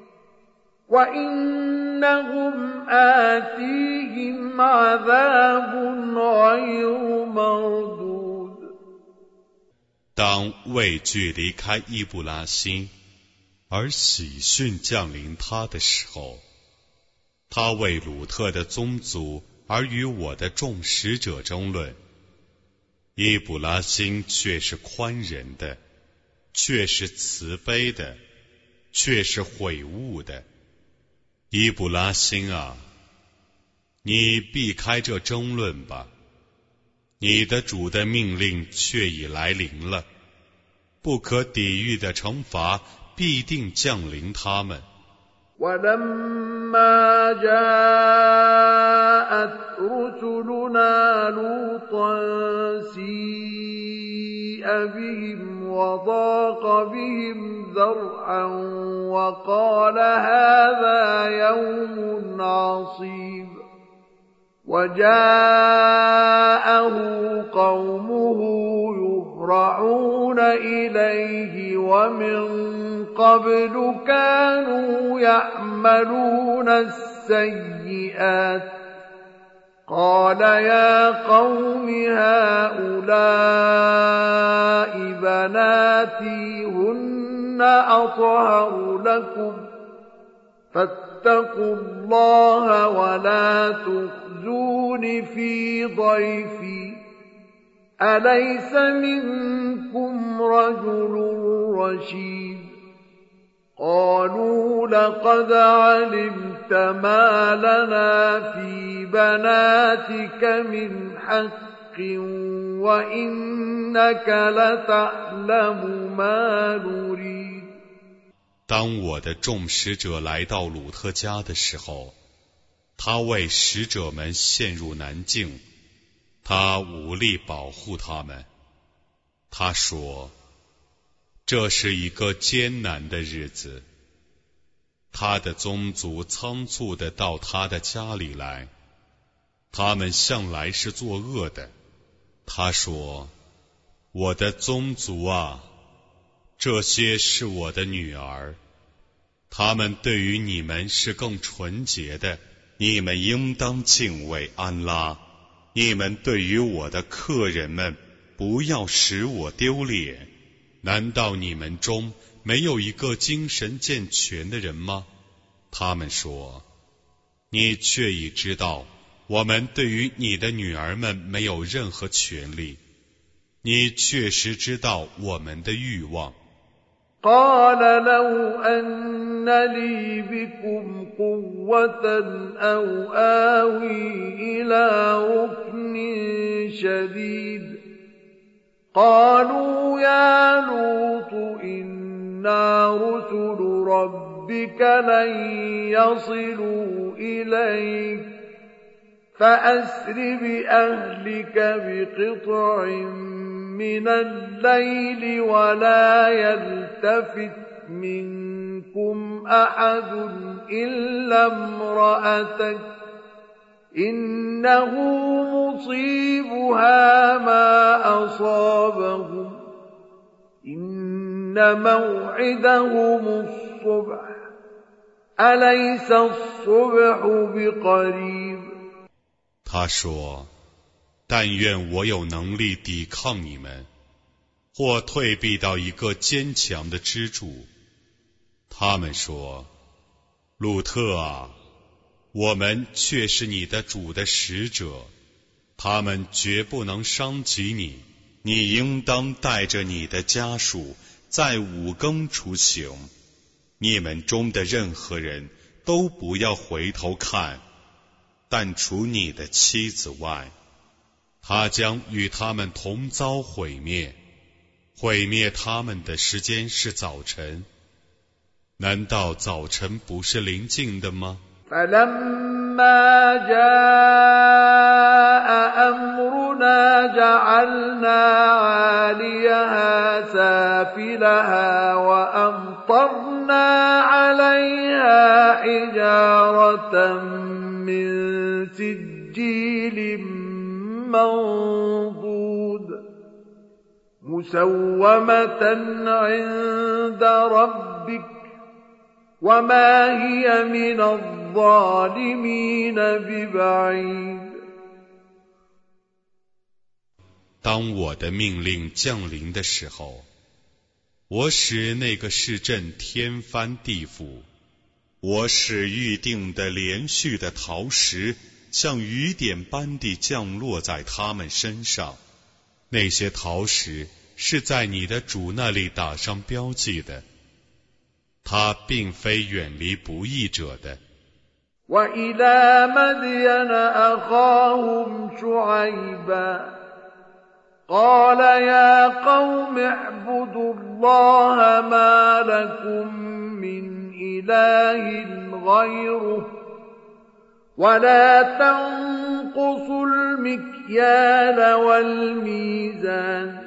وإنهم آتيهم عذاب غير مردود 当畏惧离开伊布拉欣，而喜讯降临他的时候，他为鲁特的宗族而与我的众使者争论。伊卜拉欣却是宽仁的，却是慈悲的，却是悔悟的。伊卜拉欣啊，你避开这争论吧，你的主的命令却已来临了，不可抵御的惩罚必定降临他们。 ولما جاءت رسلنا لوطا سيء بهم وضاق بهم ذرعا وقال هذا يوم عصيب وجاءه قومه يهرعون إليه ومن قبل كانوا يعملون السيئات قال يا قوم هؤلاء بناتي هن أطهر لكم فاتقوا الله ولا تخزون في ضيفي أليس منكم رجل رشيد قالوا لقد علمت ما لنا في بناتك من حق وإنك لتعلم ما نريد。 当我的众使者来到鲁特家的时候，他为使者们陷入难境，他无力保护他们。他说，这是一个艰难的日子。他的宗族仓促地到他的家里来，他们向来是作恶的。他说，我的宗族啊，这些是我的女儿，他们对于你们是更纯洁的，你们应当敬畏安拉。你们对于我的客人们，不要使我丢脸。难道你们中没有一个精神健全的人吗？他们说，你却已知道，我们对于你的女儿们没有任何权利。你确实知道我们的欲望。 قال لو أن لي بكم قوة أو آوي إلى ركن شديد قالوا يا لوط إنا رسل ربك لن يصلوا إليك فأسر بأهلك بقطع من الليل ولا يلتفت منكم أحد إلا امرأتك إنه مصيبها ما أصابهم إن موعدهم الصبح أليس الصبح بقريب。 他说，但愿我有能力抵抗你们，或退避到一个坚强的支柱。他们说，鲁特啊，我们却是你的主的使者，他们绝不能伤及你。你应当带着你的家属在5更出行，你们中的任何人都不要回头看，但除你的妻子外，他将与他们同遭毁灭。毁灭他们的时间是早晨，难道早晨不是临近的吗 فلما جاء أمرنا جعلنا عاليها سافلها وأمطرنا عليها حجارة من سجيل منضود مسومة عند ربك وما هي من الظالمين ببعيد。 当我的命令降临的时候，我使那个市镇天翻地覆，我使预定的连续的陶石像雨点般地降落在他们身上。那些陶石是在你的主那里打上标记的，他并非远离不义者的。 وإلى مدين أخاهم شعيبا قال يا قوم اعبدوا الله ما لكم من إله غيره ولا تنقصوا المكيال والميزان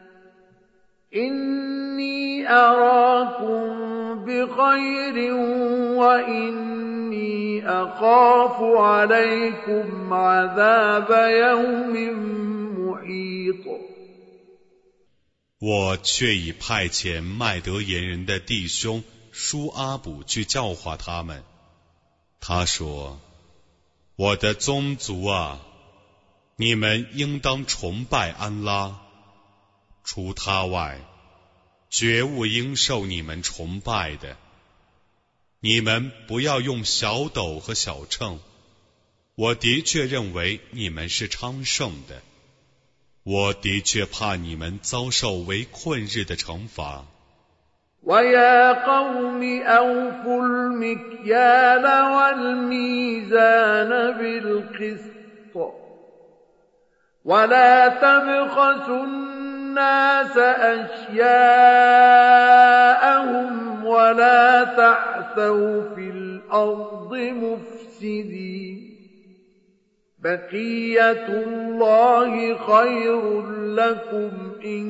إني أراكم بخير وإني أخاف عليكم عذاب يوم محيط。 我却已派遣麦德言人的弟兄舒阿卜去教化他们。他说：我的宗族啊，你们应当崇拜安拉，除他外，绝无应受你们崇拜的。你们不要用小斗和小秤，我的确认为你们是昌盛的，我的确怕你们遭受为困日的惩罚。 وَيَا قَوْمِ أَوْفُوا الْمِكْيَالَ وَالْمِيزَانَ بِالْقِسْطِ وَلَا تَبْخَسُوا النَّاسَ أَشْيَاءَهُمْ وَلَا تَعْثَوْا فِي الْأَرْضِ مُفْسِدِينَ بَقِيَّةُ اللَّهِ خَيْرٌ لَكُمْ إِن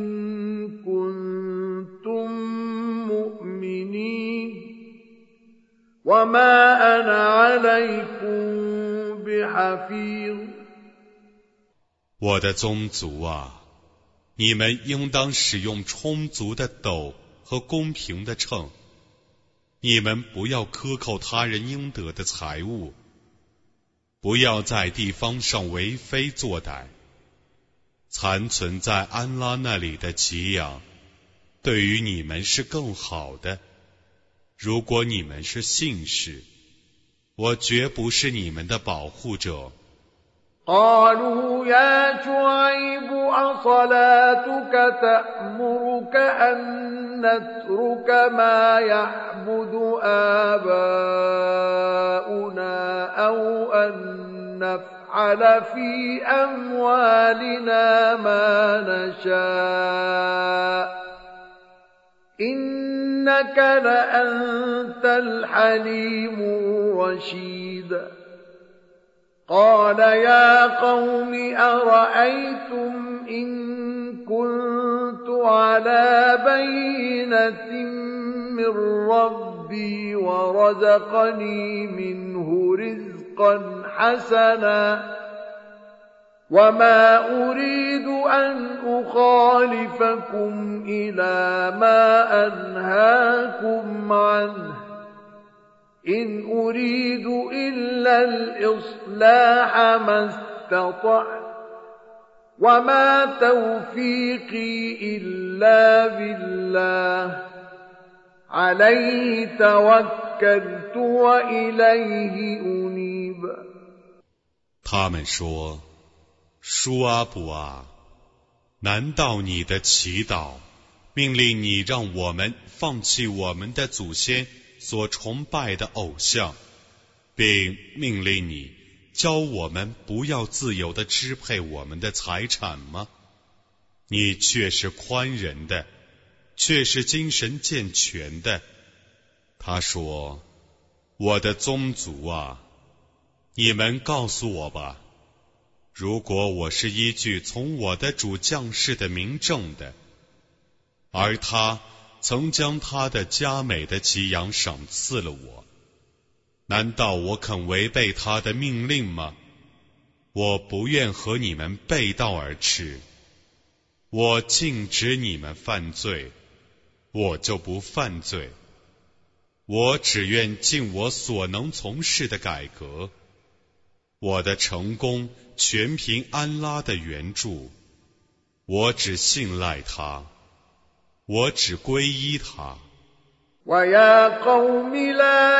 كُنتُم مُّؤْمِنِينَ وَمَا أَنَا عَلَيْكُمْ بِحَفِيظٍ。 我的宗族啊，你们应当使用充足的斗和公平的秤，你们不要克扣他人应得的财物，不要在地方上为非作歹。残存在安拉那里的给养，对于你们是更好的。如果你们是信士，我绝不是你们的保护者。 قالوا يا شعيب أصلاتك تأمرك أن نترك ما يعبد آباؤنا أو أن نفعل في أموالنا ما نشاء إنك لأنت الحليم الرشيد قال يا قوم أرأيتم إن كنت على بينة من ربي ورزقني منه رزقا حسنا وما أريد أن أخالفكم إلى ما أنهاكم عنه إن أريد إلا الإصلاح ما استطعت وما توفيقي إلا بالله عليه توكلت وإليه أنيب。 他们说：舒阿卜啊，难道你的祈祷命令你让我们放弃我们的祖先所崇拜的偶像，并命令你教我们不要自由地支配我们的财产吗？你却是宽仁的，却是精神健全的。他说：我的宗族啊，你们告诉我吧，如果我是依据从我的主降世的明证的，而他曾将他的佳美的给养赏赐了我，难道我肯违背他的命令吗？我不愿和你们背道而驰，我禁止你们犯罪，我就不犯罪。我只愿尽我所能从事的改革，我的成功全凭安拉的援助，我只信赖他，我只皈依他。 ويا قوم لا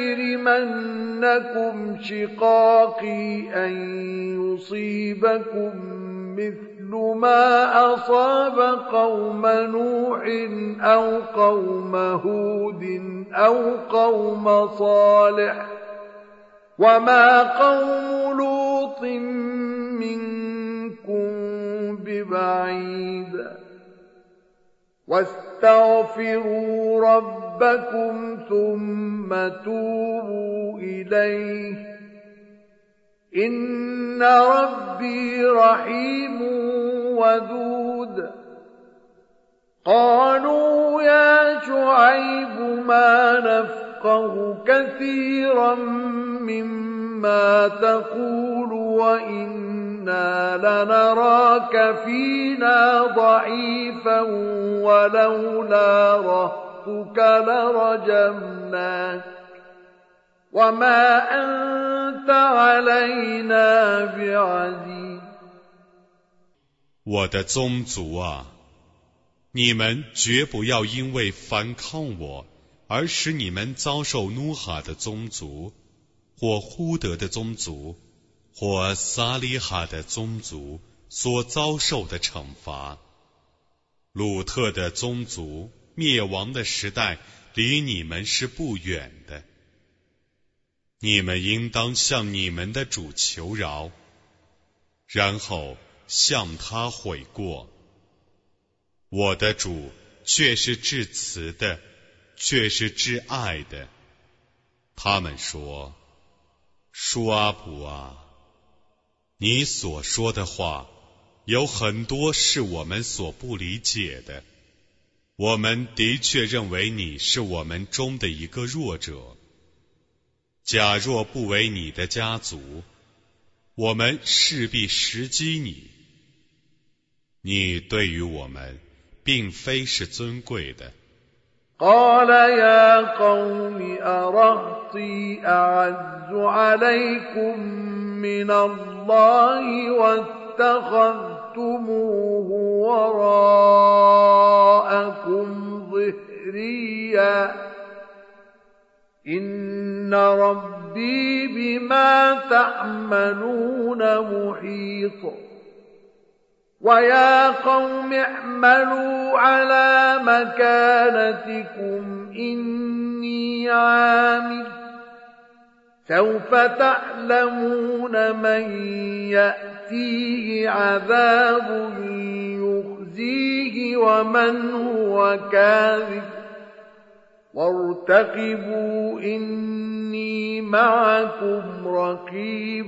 يجرمنكم شقاقي أن يصيبكم مثل ما أصاب قوم نوح أو قوم هود أو قوم صالح وما قوم لوط منكم ببعيد واستغفروا ربكم ثم توبوا إليه إن ربي رحيم ودود قالوا يا شعيب ما نفقه كثيرا مما تقول وإنا لنراك فينا ضعيفا ولولا رهطك لرجمناك وما أنت علينا بعزيز 我的宗族啊，你们绝不要因为反抗我而使你们遭受努哈的宗族或呼德的宗族或撒利哈的宗族所遭受的惩罚。鲁特的宗族灭亡的时代离你们是不远的，你们应当向你们的主求饶，然后向他悔过。我的主却是至慈的，却是至爱的。他们说，舒阿卜啊，你所说的话有很多是我们所不理解的，我们的确认为你是我们中的一个弱者。假若不为你的家族，我们势必实击你。你对于我们并非是尊贵的。 قال يا قوم أرهطي أعز عليكم من الله واتخذتموه وراءكم ظهريا إن ربي بما تعملون محيط ويا قوم اعملوا على مكانتكم إني عامل سوف تعلمون من يأتيه عذاب يخزيه ومن هو كاذب وارتقبوا إني معكم رقيب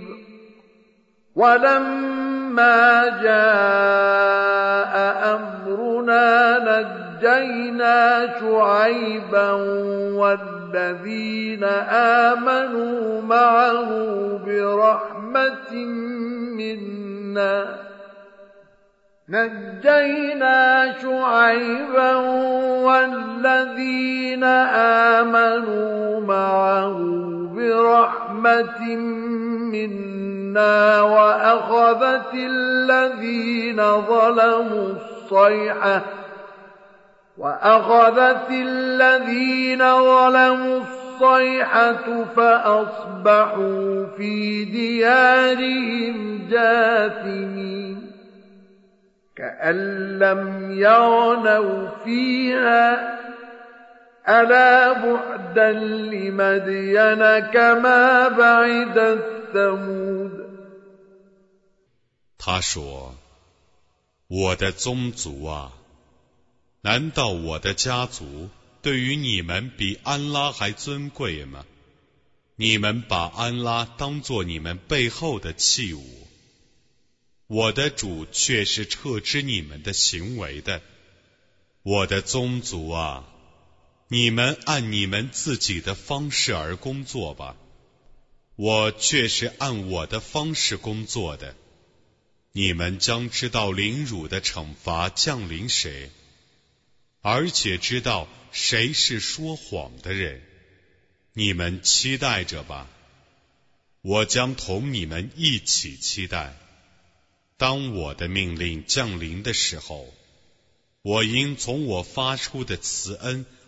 ولما جاء أمرنا نجينا شعيبا والذين آمنوا معه برحمة منا نجينا شعيبا والذين آمنوا معه برحمة منا وأخذت الذين ظلموا الصيحة فأصبحوا في ديارهم جاثمين كأن لم يغنوا فيها ألا بعدا لمدين كما بعدت ثمود 他说，我的宗族啊，难道我的家族对于你们比安拉还尊贵吗？你们把安拉当作你们背后的器物，我的主却是撤知你们的行为的。我的宗族啊，你们按你们自己的方式而工作吧，我却是按我的方式工作的。你们将知道凌辱的惩罚降临谁，而且知道谁是说谎的人。你们期待着吧，我将同你们一起期待。当我的命令降临的时候，我应从我发出的慈恩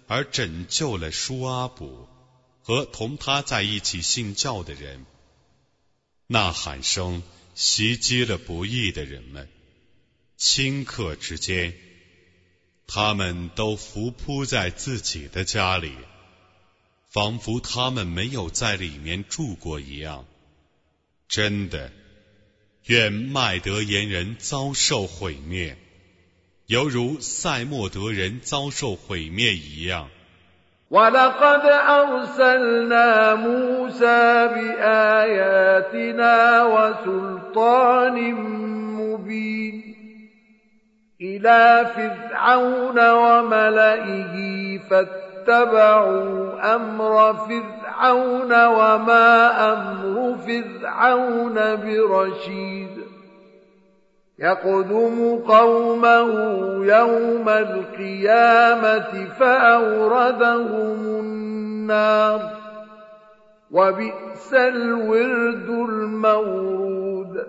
而拯救了舒阿卜和同他在一起信教的人。呐喊声袭击了不义的人们，顷刻之间，他们都伏扑在自己的家里，仿佛他们没有在里面住过一样。真的，愿麦德言人遭受毁灭，犹如塞莫德人遭受毁灭一样。 وَلَقَدْ أَرْسَلْنَا مُوسَى بِآيَاتِنَا وَسُلْطَانٍ مُّبِينٍ إِلَى فِرْعَوْنَ وَمَلَئِهِ فَاتَّبَعُوا أَمْرَ فِرْعَوْنَ وَمَا أَمْرُ فِرْعَوْنَ بِرَشِيدٍ يَقْدُمُ قَوْمَهُ يَوْمَ الْقِيَامَةِ فَأَوْرَدَهُمُ النَّارَ وَبِئْسَ الْوِرْدُ الْمَوْرُودُ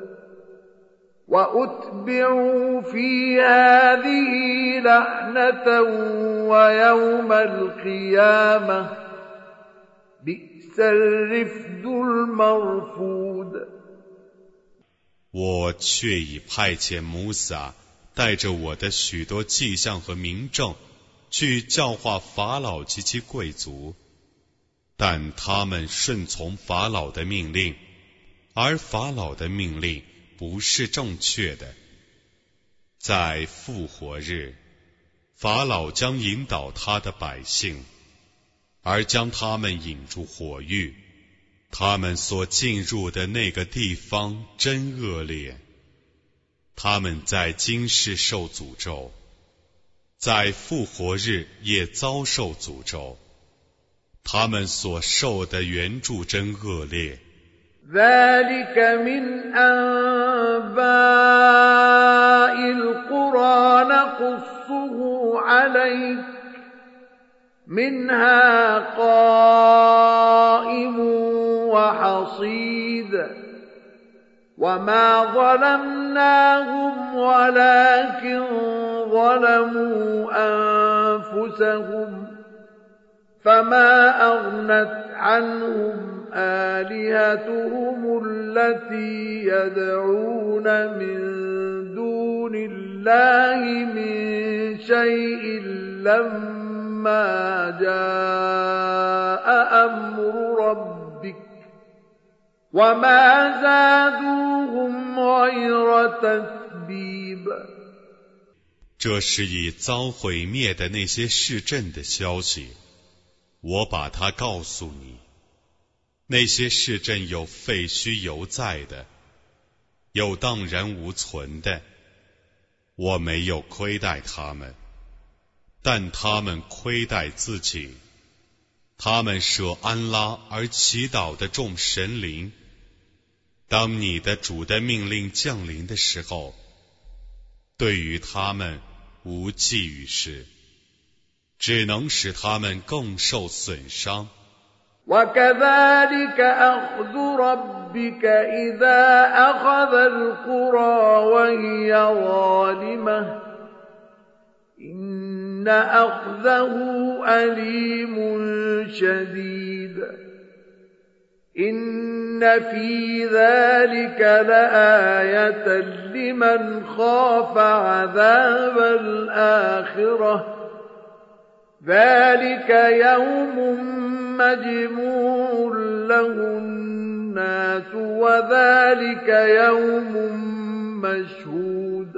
وَأُتْبِعُوا فِي هَذِهِ لَعْنَةً وَيَوْمَ الْقِيَامَةِ بِئْسَ الرِّفْدُ الْمَرْفُودُ 我却已派遣摩萨带着我的许多迹象和明证去教化法老及其贵族，但他们顺从法老的命令，而法老的命令不是正确的。在复活日，法老将引导他的百姓，而将他们引入火狱。他们所进入的那个地方真恶劣，他们在今世受诅咒，在复活日也遭受诅咒，他们所受的援助真恶劣。 ذلك من أنباء القرى نقصه عليك منها قائم وحصيد وما ظلمناهم ولكن ظلموا أنفسهم فما أغنت عنهم آلهتهم التي يدعون من دون الله من شيء لما جاء أمر ربك وما زادوهم غير تتبيب。 这是已遭毁灭的那些市镇的消息，我把它告诉你。那些市镇有废墟犹在的，有荡然无存的，我没有亏待他们，但他们亏待自己。他们舍安拉而祈祷的众神灵，当你的主的命令降临的时候，对于他们无济于事，只能使他们更受损伤。 وكذلك أخذ ربك إذا أخذ القرى وهي ظالمة إن أخذه أليم شديد إن في ذلك لآية لمن خاف عذاب الآخرة ذلك يوم مجموع له الناس وذلك يوم مشهود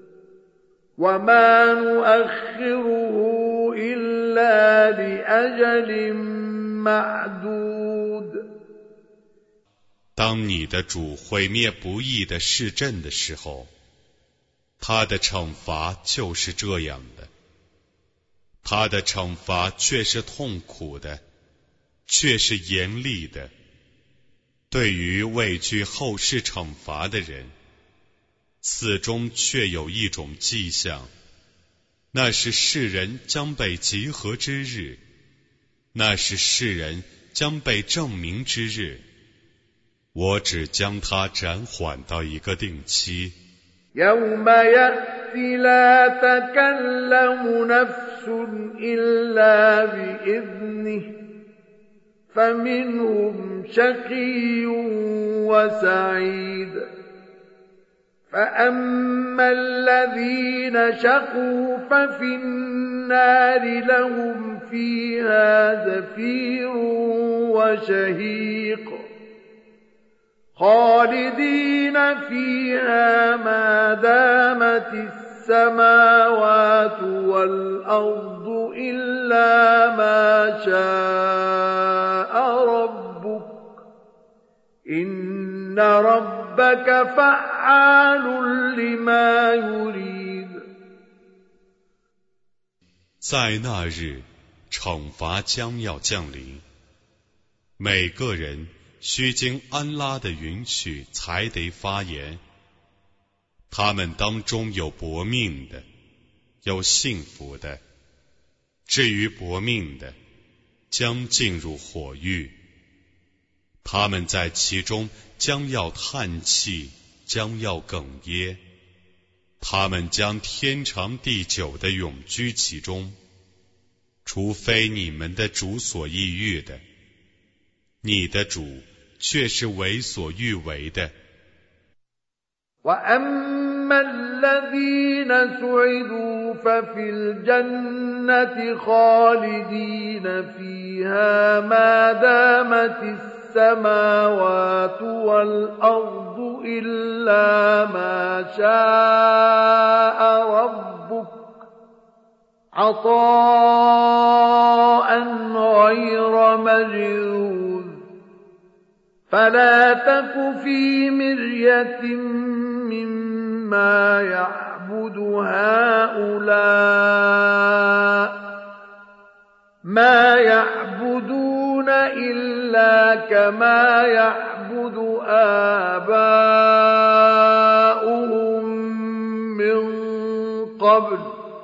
وما نؤخره إلا لأجل معدود。 当你的主毁灭不义的市镇的时候，他的惩罚就是这样的，他的惩罚却是痛苦的，却是严厉的。对于畏惧后世惩罚的人，此中却有一种迹象，那是世人将被集合之日，那是世人将被证明之日。我只将它暂缓到一个定期。 يوم يأتي لا تكلم نفس نفس إلا بإذنه فمنهم شقي وسعيد فأما الذين شقوا ففي النار لهم فيها زفير وشهيق خالدين فيها ما دامت السماوات والأرض إلا ما شاء ربك إن ربك فعال لما يريد 在那日，惩罚将要降临，每个人须经安拉的允许才得发言。他们当中有薄命的，有幸福的。至于薄命的，将进入火狱。他们在其中将要叹气，将要哽咽。他们将天长地久地永居其中，除非你们的主所抑郁的，你的主却是为所欲为的。 وأما الذين سعدوا ففي الجنة خالدين فيها ما دامت السماوات والأرض إلا ما شاء ربك عطاء غير مجذوذ فلا تك في مرية مما يعبد هؤلاء ما يعبدون إلا كما يعبد آباؤهم من قبل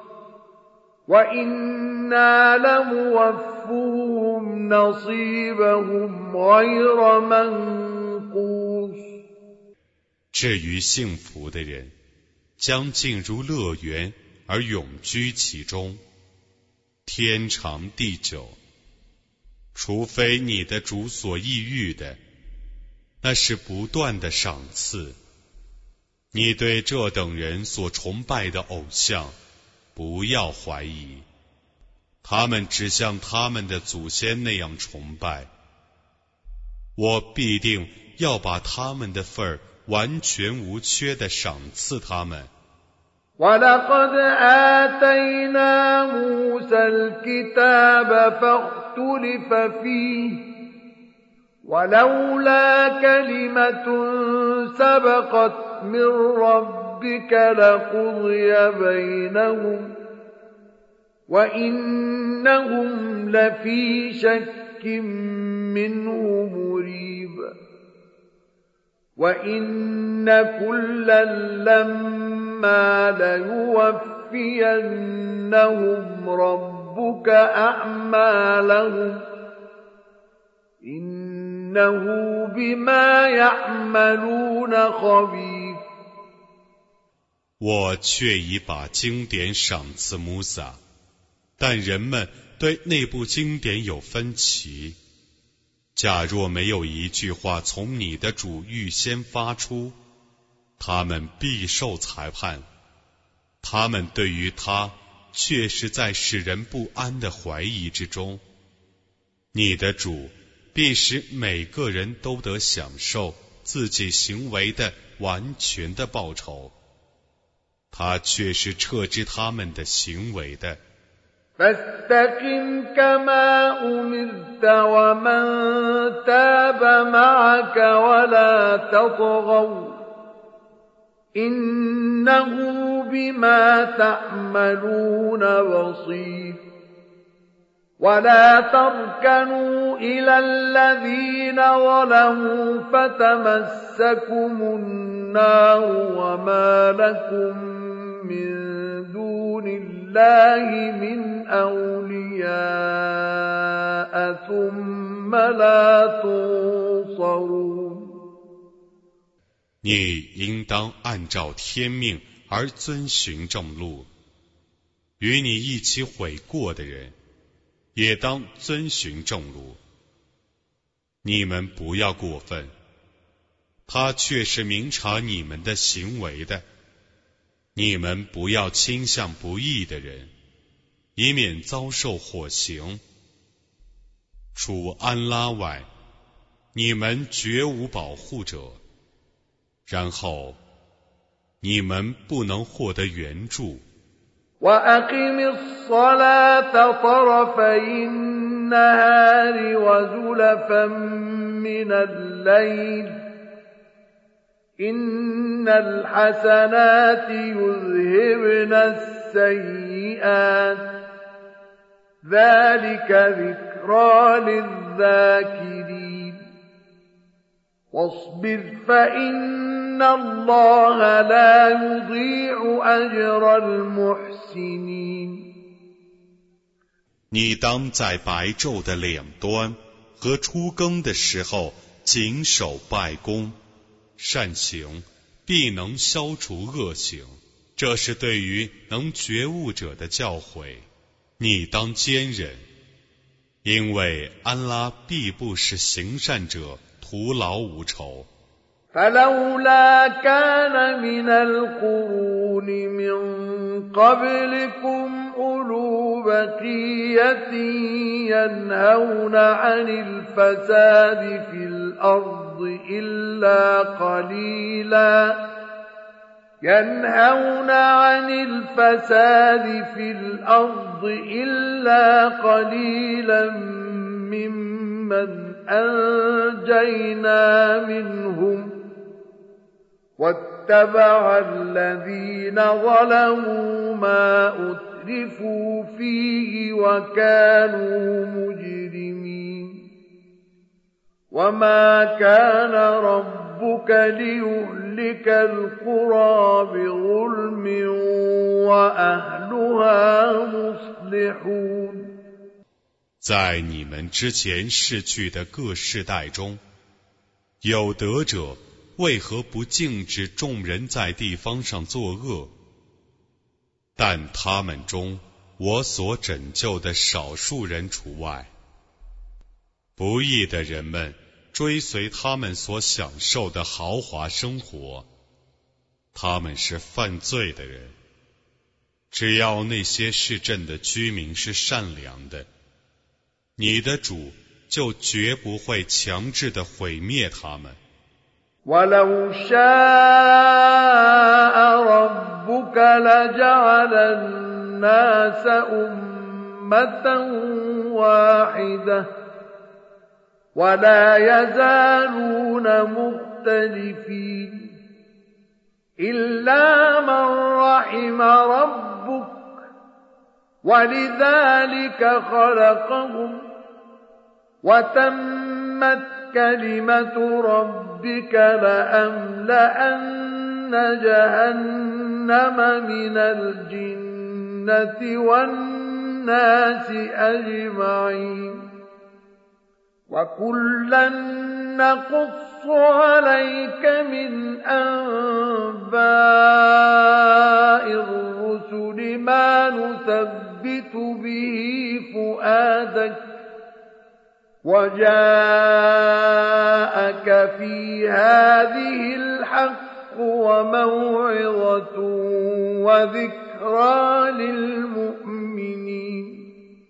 وإنا لموفوهم نصيبهم غير منقوص 至于幸福的人，将进入乐园而永居其中，天长地久。除非你的主所抑郁的，那是不断的赏赐。你对这等人所崇拜的偶像，不要怀疑，他们只像他们的祖先那样崇拜。我必定要把他们的份儿完全无缺地赏赐他们。 وَلَقَدْ آتَيْنَا مُوسَى الْكِتَابَ فَاخْتُلِفَ فِيهِ وَلَوْلَا كَلِمَةٌ سَبَقَتْ مِنْ رَبِّكَ لَقُضِيَ بَيْنَهُمْ وَإِنَّهُمْ لَفِي شَكٍّ مِّنْهُ مُرِيبٍ وَإِنَّ كُلًّا لَمَّا لَيُوَفِّيَنَّهُمْ رَبُّكَ أَعْمَالَهُمْ إِنَّهُ بِمَا يَعْمَلُونَ خَبِيرٌ 我却已把经典赏赐穆萨，但人们对那部经典有分歧。假若没有一句话从你的主预先发出，他们必受裁判。他们对于他却是在使人不安的怀疑之中。你的主必使每个人都得享受自己行为的完全的报酬，他却是撤知他们的行为的。 فاستقم كما أمرت ومن تاب معك ولا تطغوا إنه بما تعملون بصير ولا تركنوا إلى الذين ظلموا فتمسكم النار وما لكم من دون الله من أولياء ثم لا تنصرون 你应当按照天命而遵循正路， 与你一起悔过的人，也当遵循正路。你们不要过分，他却是明察你们的行为的。你们不要倾向不义的人，以免遭受火刑。除安拉外，你们绝无保护者。然后你们不能获得援助。 وَأَقِمِ الصَّلَاةَ طَرَفَيِ النَّهَارِ وَزُلَفًا مِّنَ اللَّيْلِ إِنَّ الْحَسَنَاتِ يُذْهِبْنَ السَّيِّئَاتِ ذَلِكَ ذِكْرَى لِلذَّاكِرِينَ واصبر فإن الله لا يضيع أجر المحسنين 你当在白昼的两端和出更的时候谨守拜功，善行必能消除恶行，这是对于能觉悟者的教诲。你当坚忍，因为安拉必不使行善者徒劳无酬。 فلولا كان من القرون من قبلكم أولو بقية ينهون عن الفساد في الأرض إلا قليلا ممن أنجينا منهم واتبع الذين ظلموا ما أترفوا فيه وكانوا مجرمين وما كان ربك ليهلك القرى بظلم وأهلها مصلحون 在你们之前逝去的各世代中，有德者为何不禁止众人在地方上作恶？但他们中我所拯救的少数人除外。不义的人们追随他们所享受的豪华生活，他们是犯罪的人。只要那些市镇的居民是善良的，你的主就绝不会强制地毁灭他们。 ولو شاء ربك لجعل الناس أمة واحدة ولا يزالون مختلفين إلا من رحم ربك ولذلك خلقهم وتمت كلمة ربك لأملأن جهنم من الجنة والناس أجمعين وكلا نقص عليك من أنباء الرسل ما نثبت به فؤادك وجاءك في هذه الحق وموعظة وذكرى للمؤمنين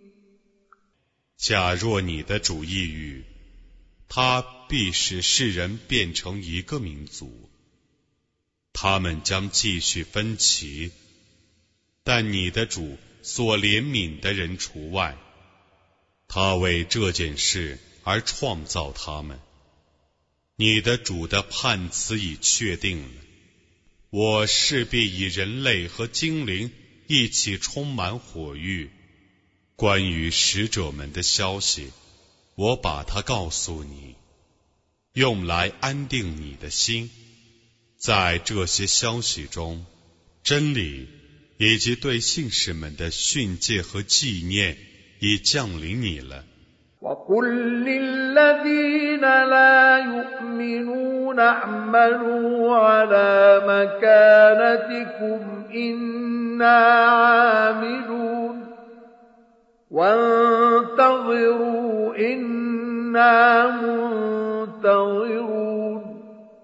假若你的主意欲，他必使世人变成一个民族，他们将继续分歧，但你的主所怜悯的人除外，他为这件事而创造他们。你的主的判词已确定了，我势必以人类和精灵一起充满火狱。关于使者们的消息，我把它告诉你，用来安定你的心。在这些消息中，真理以及对信士们的训诫和纪念已降临你了。 وقل للذين لا يؤمنون اعملوا على مكانتكم إنا عاملون وانتظروا إنا منتظرون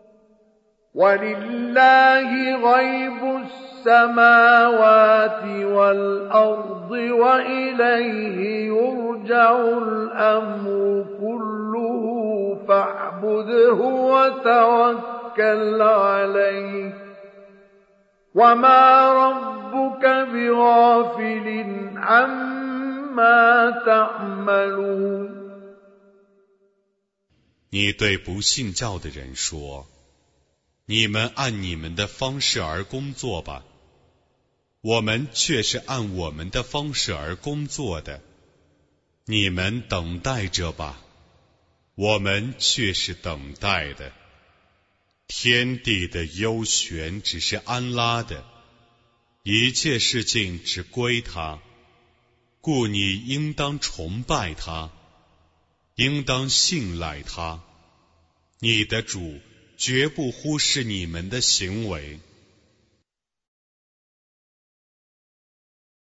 ولله غيب السماوات والأرض وإليه يرجع الأمر كله فاعبده وتوكل عليه وما ربك بغافل عما تعملون 你对不信教的人说，你们按你们的方式而工作吧，我们却是按我们的方式而工作的，你们等待着吧，我们却是等待的。天地的幽玄只是安拉的，一切事情只归他，故你应当崇拜他，应当信赖他，你的主绝不忽视你们的行为。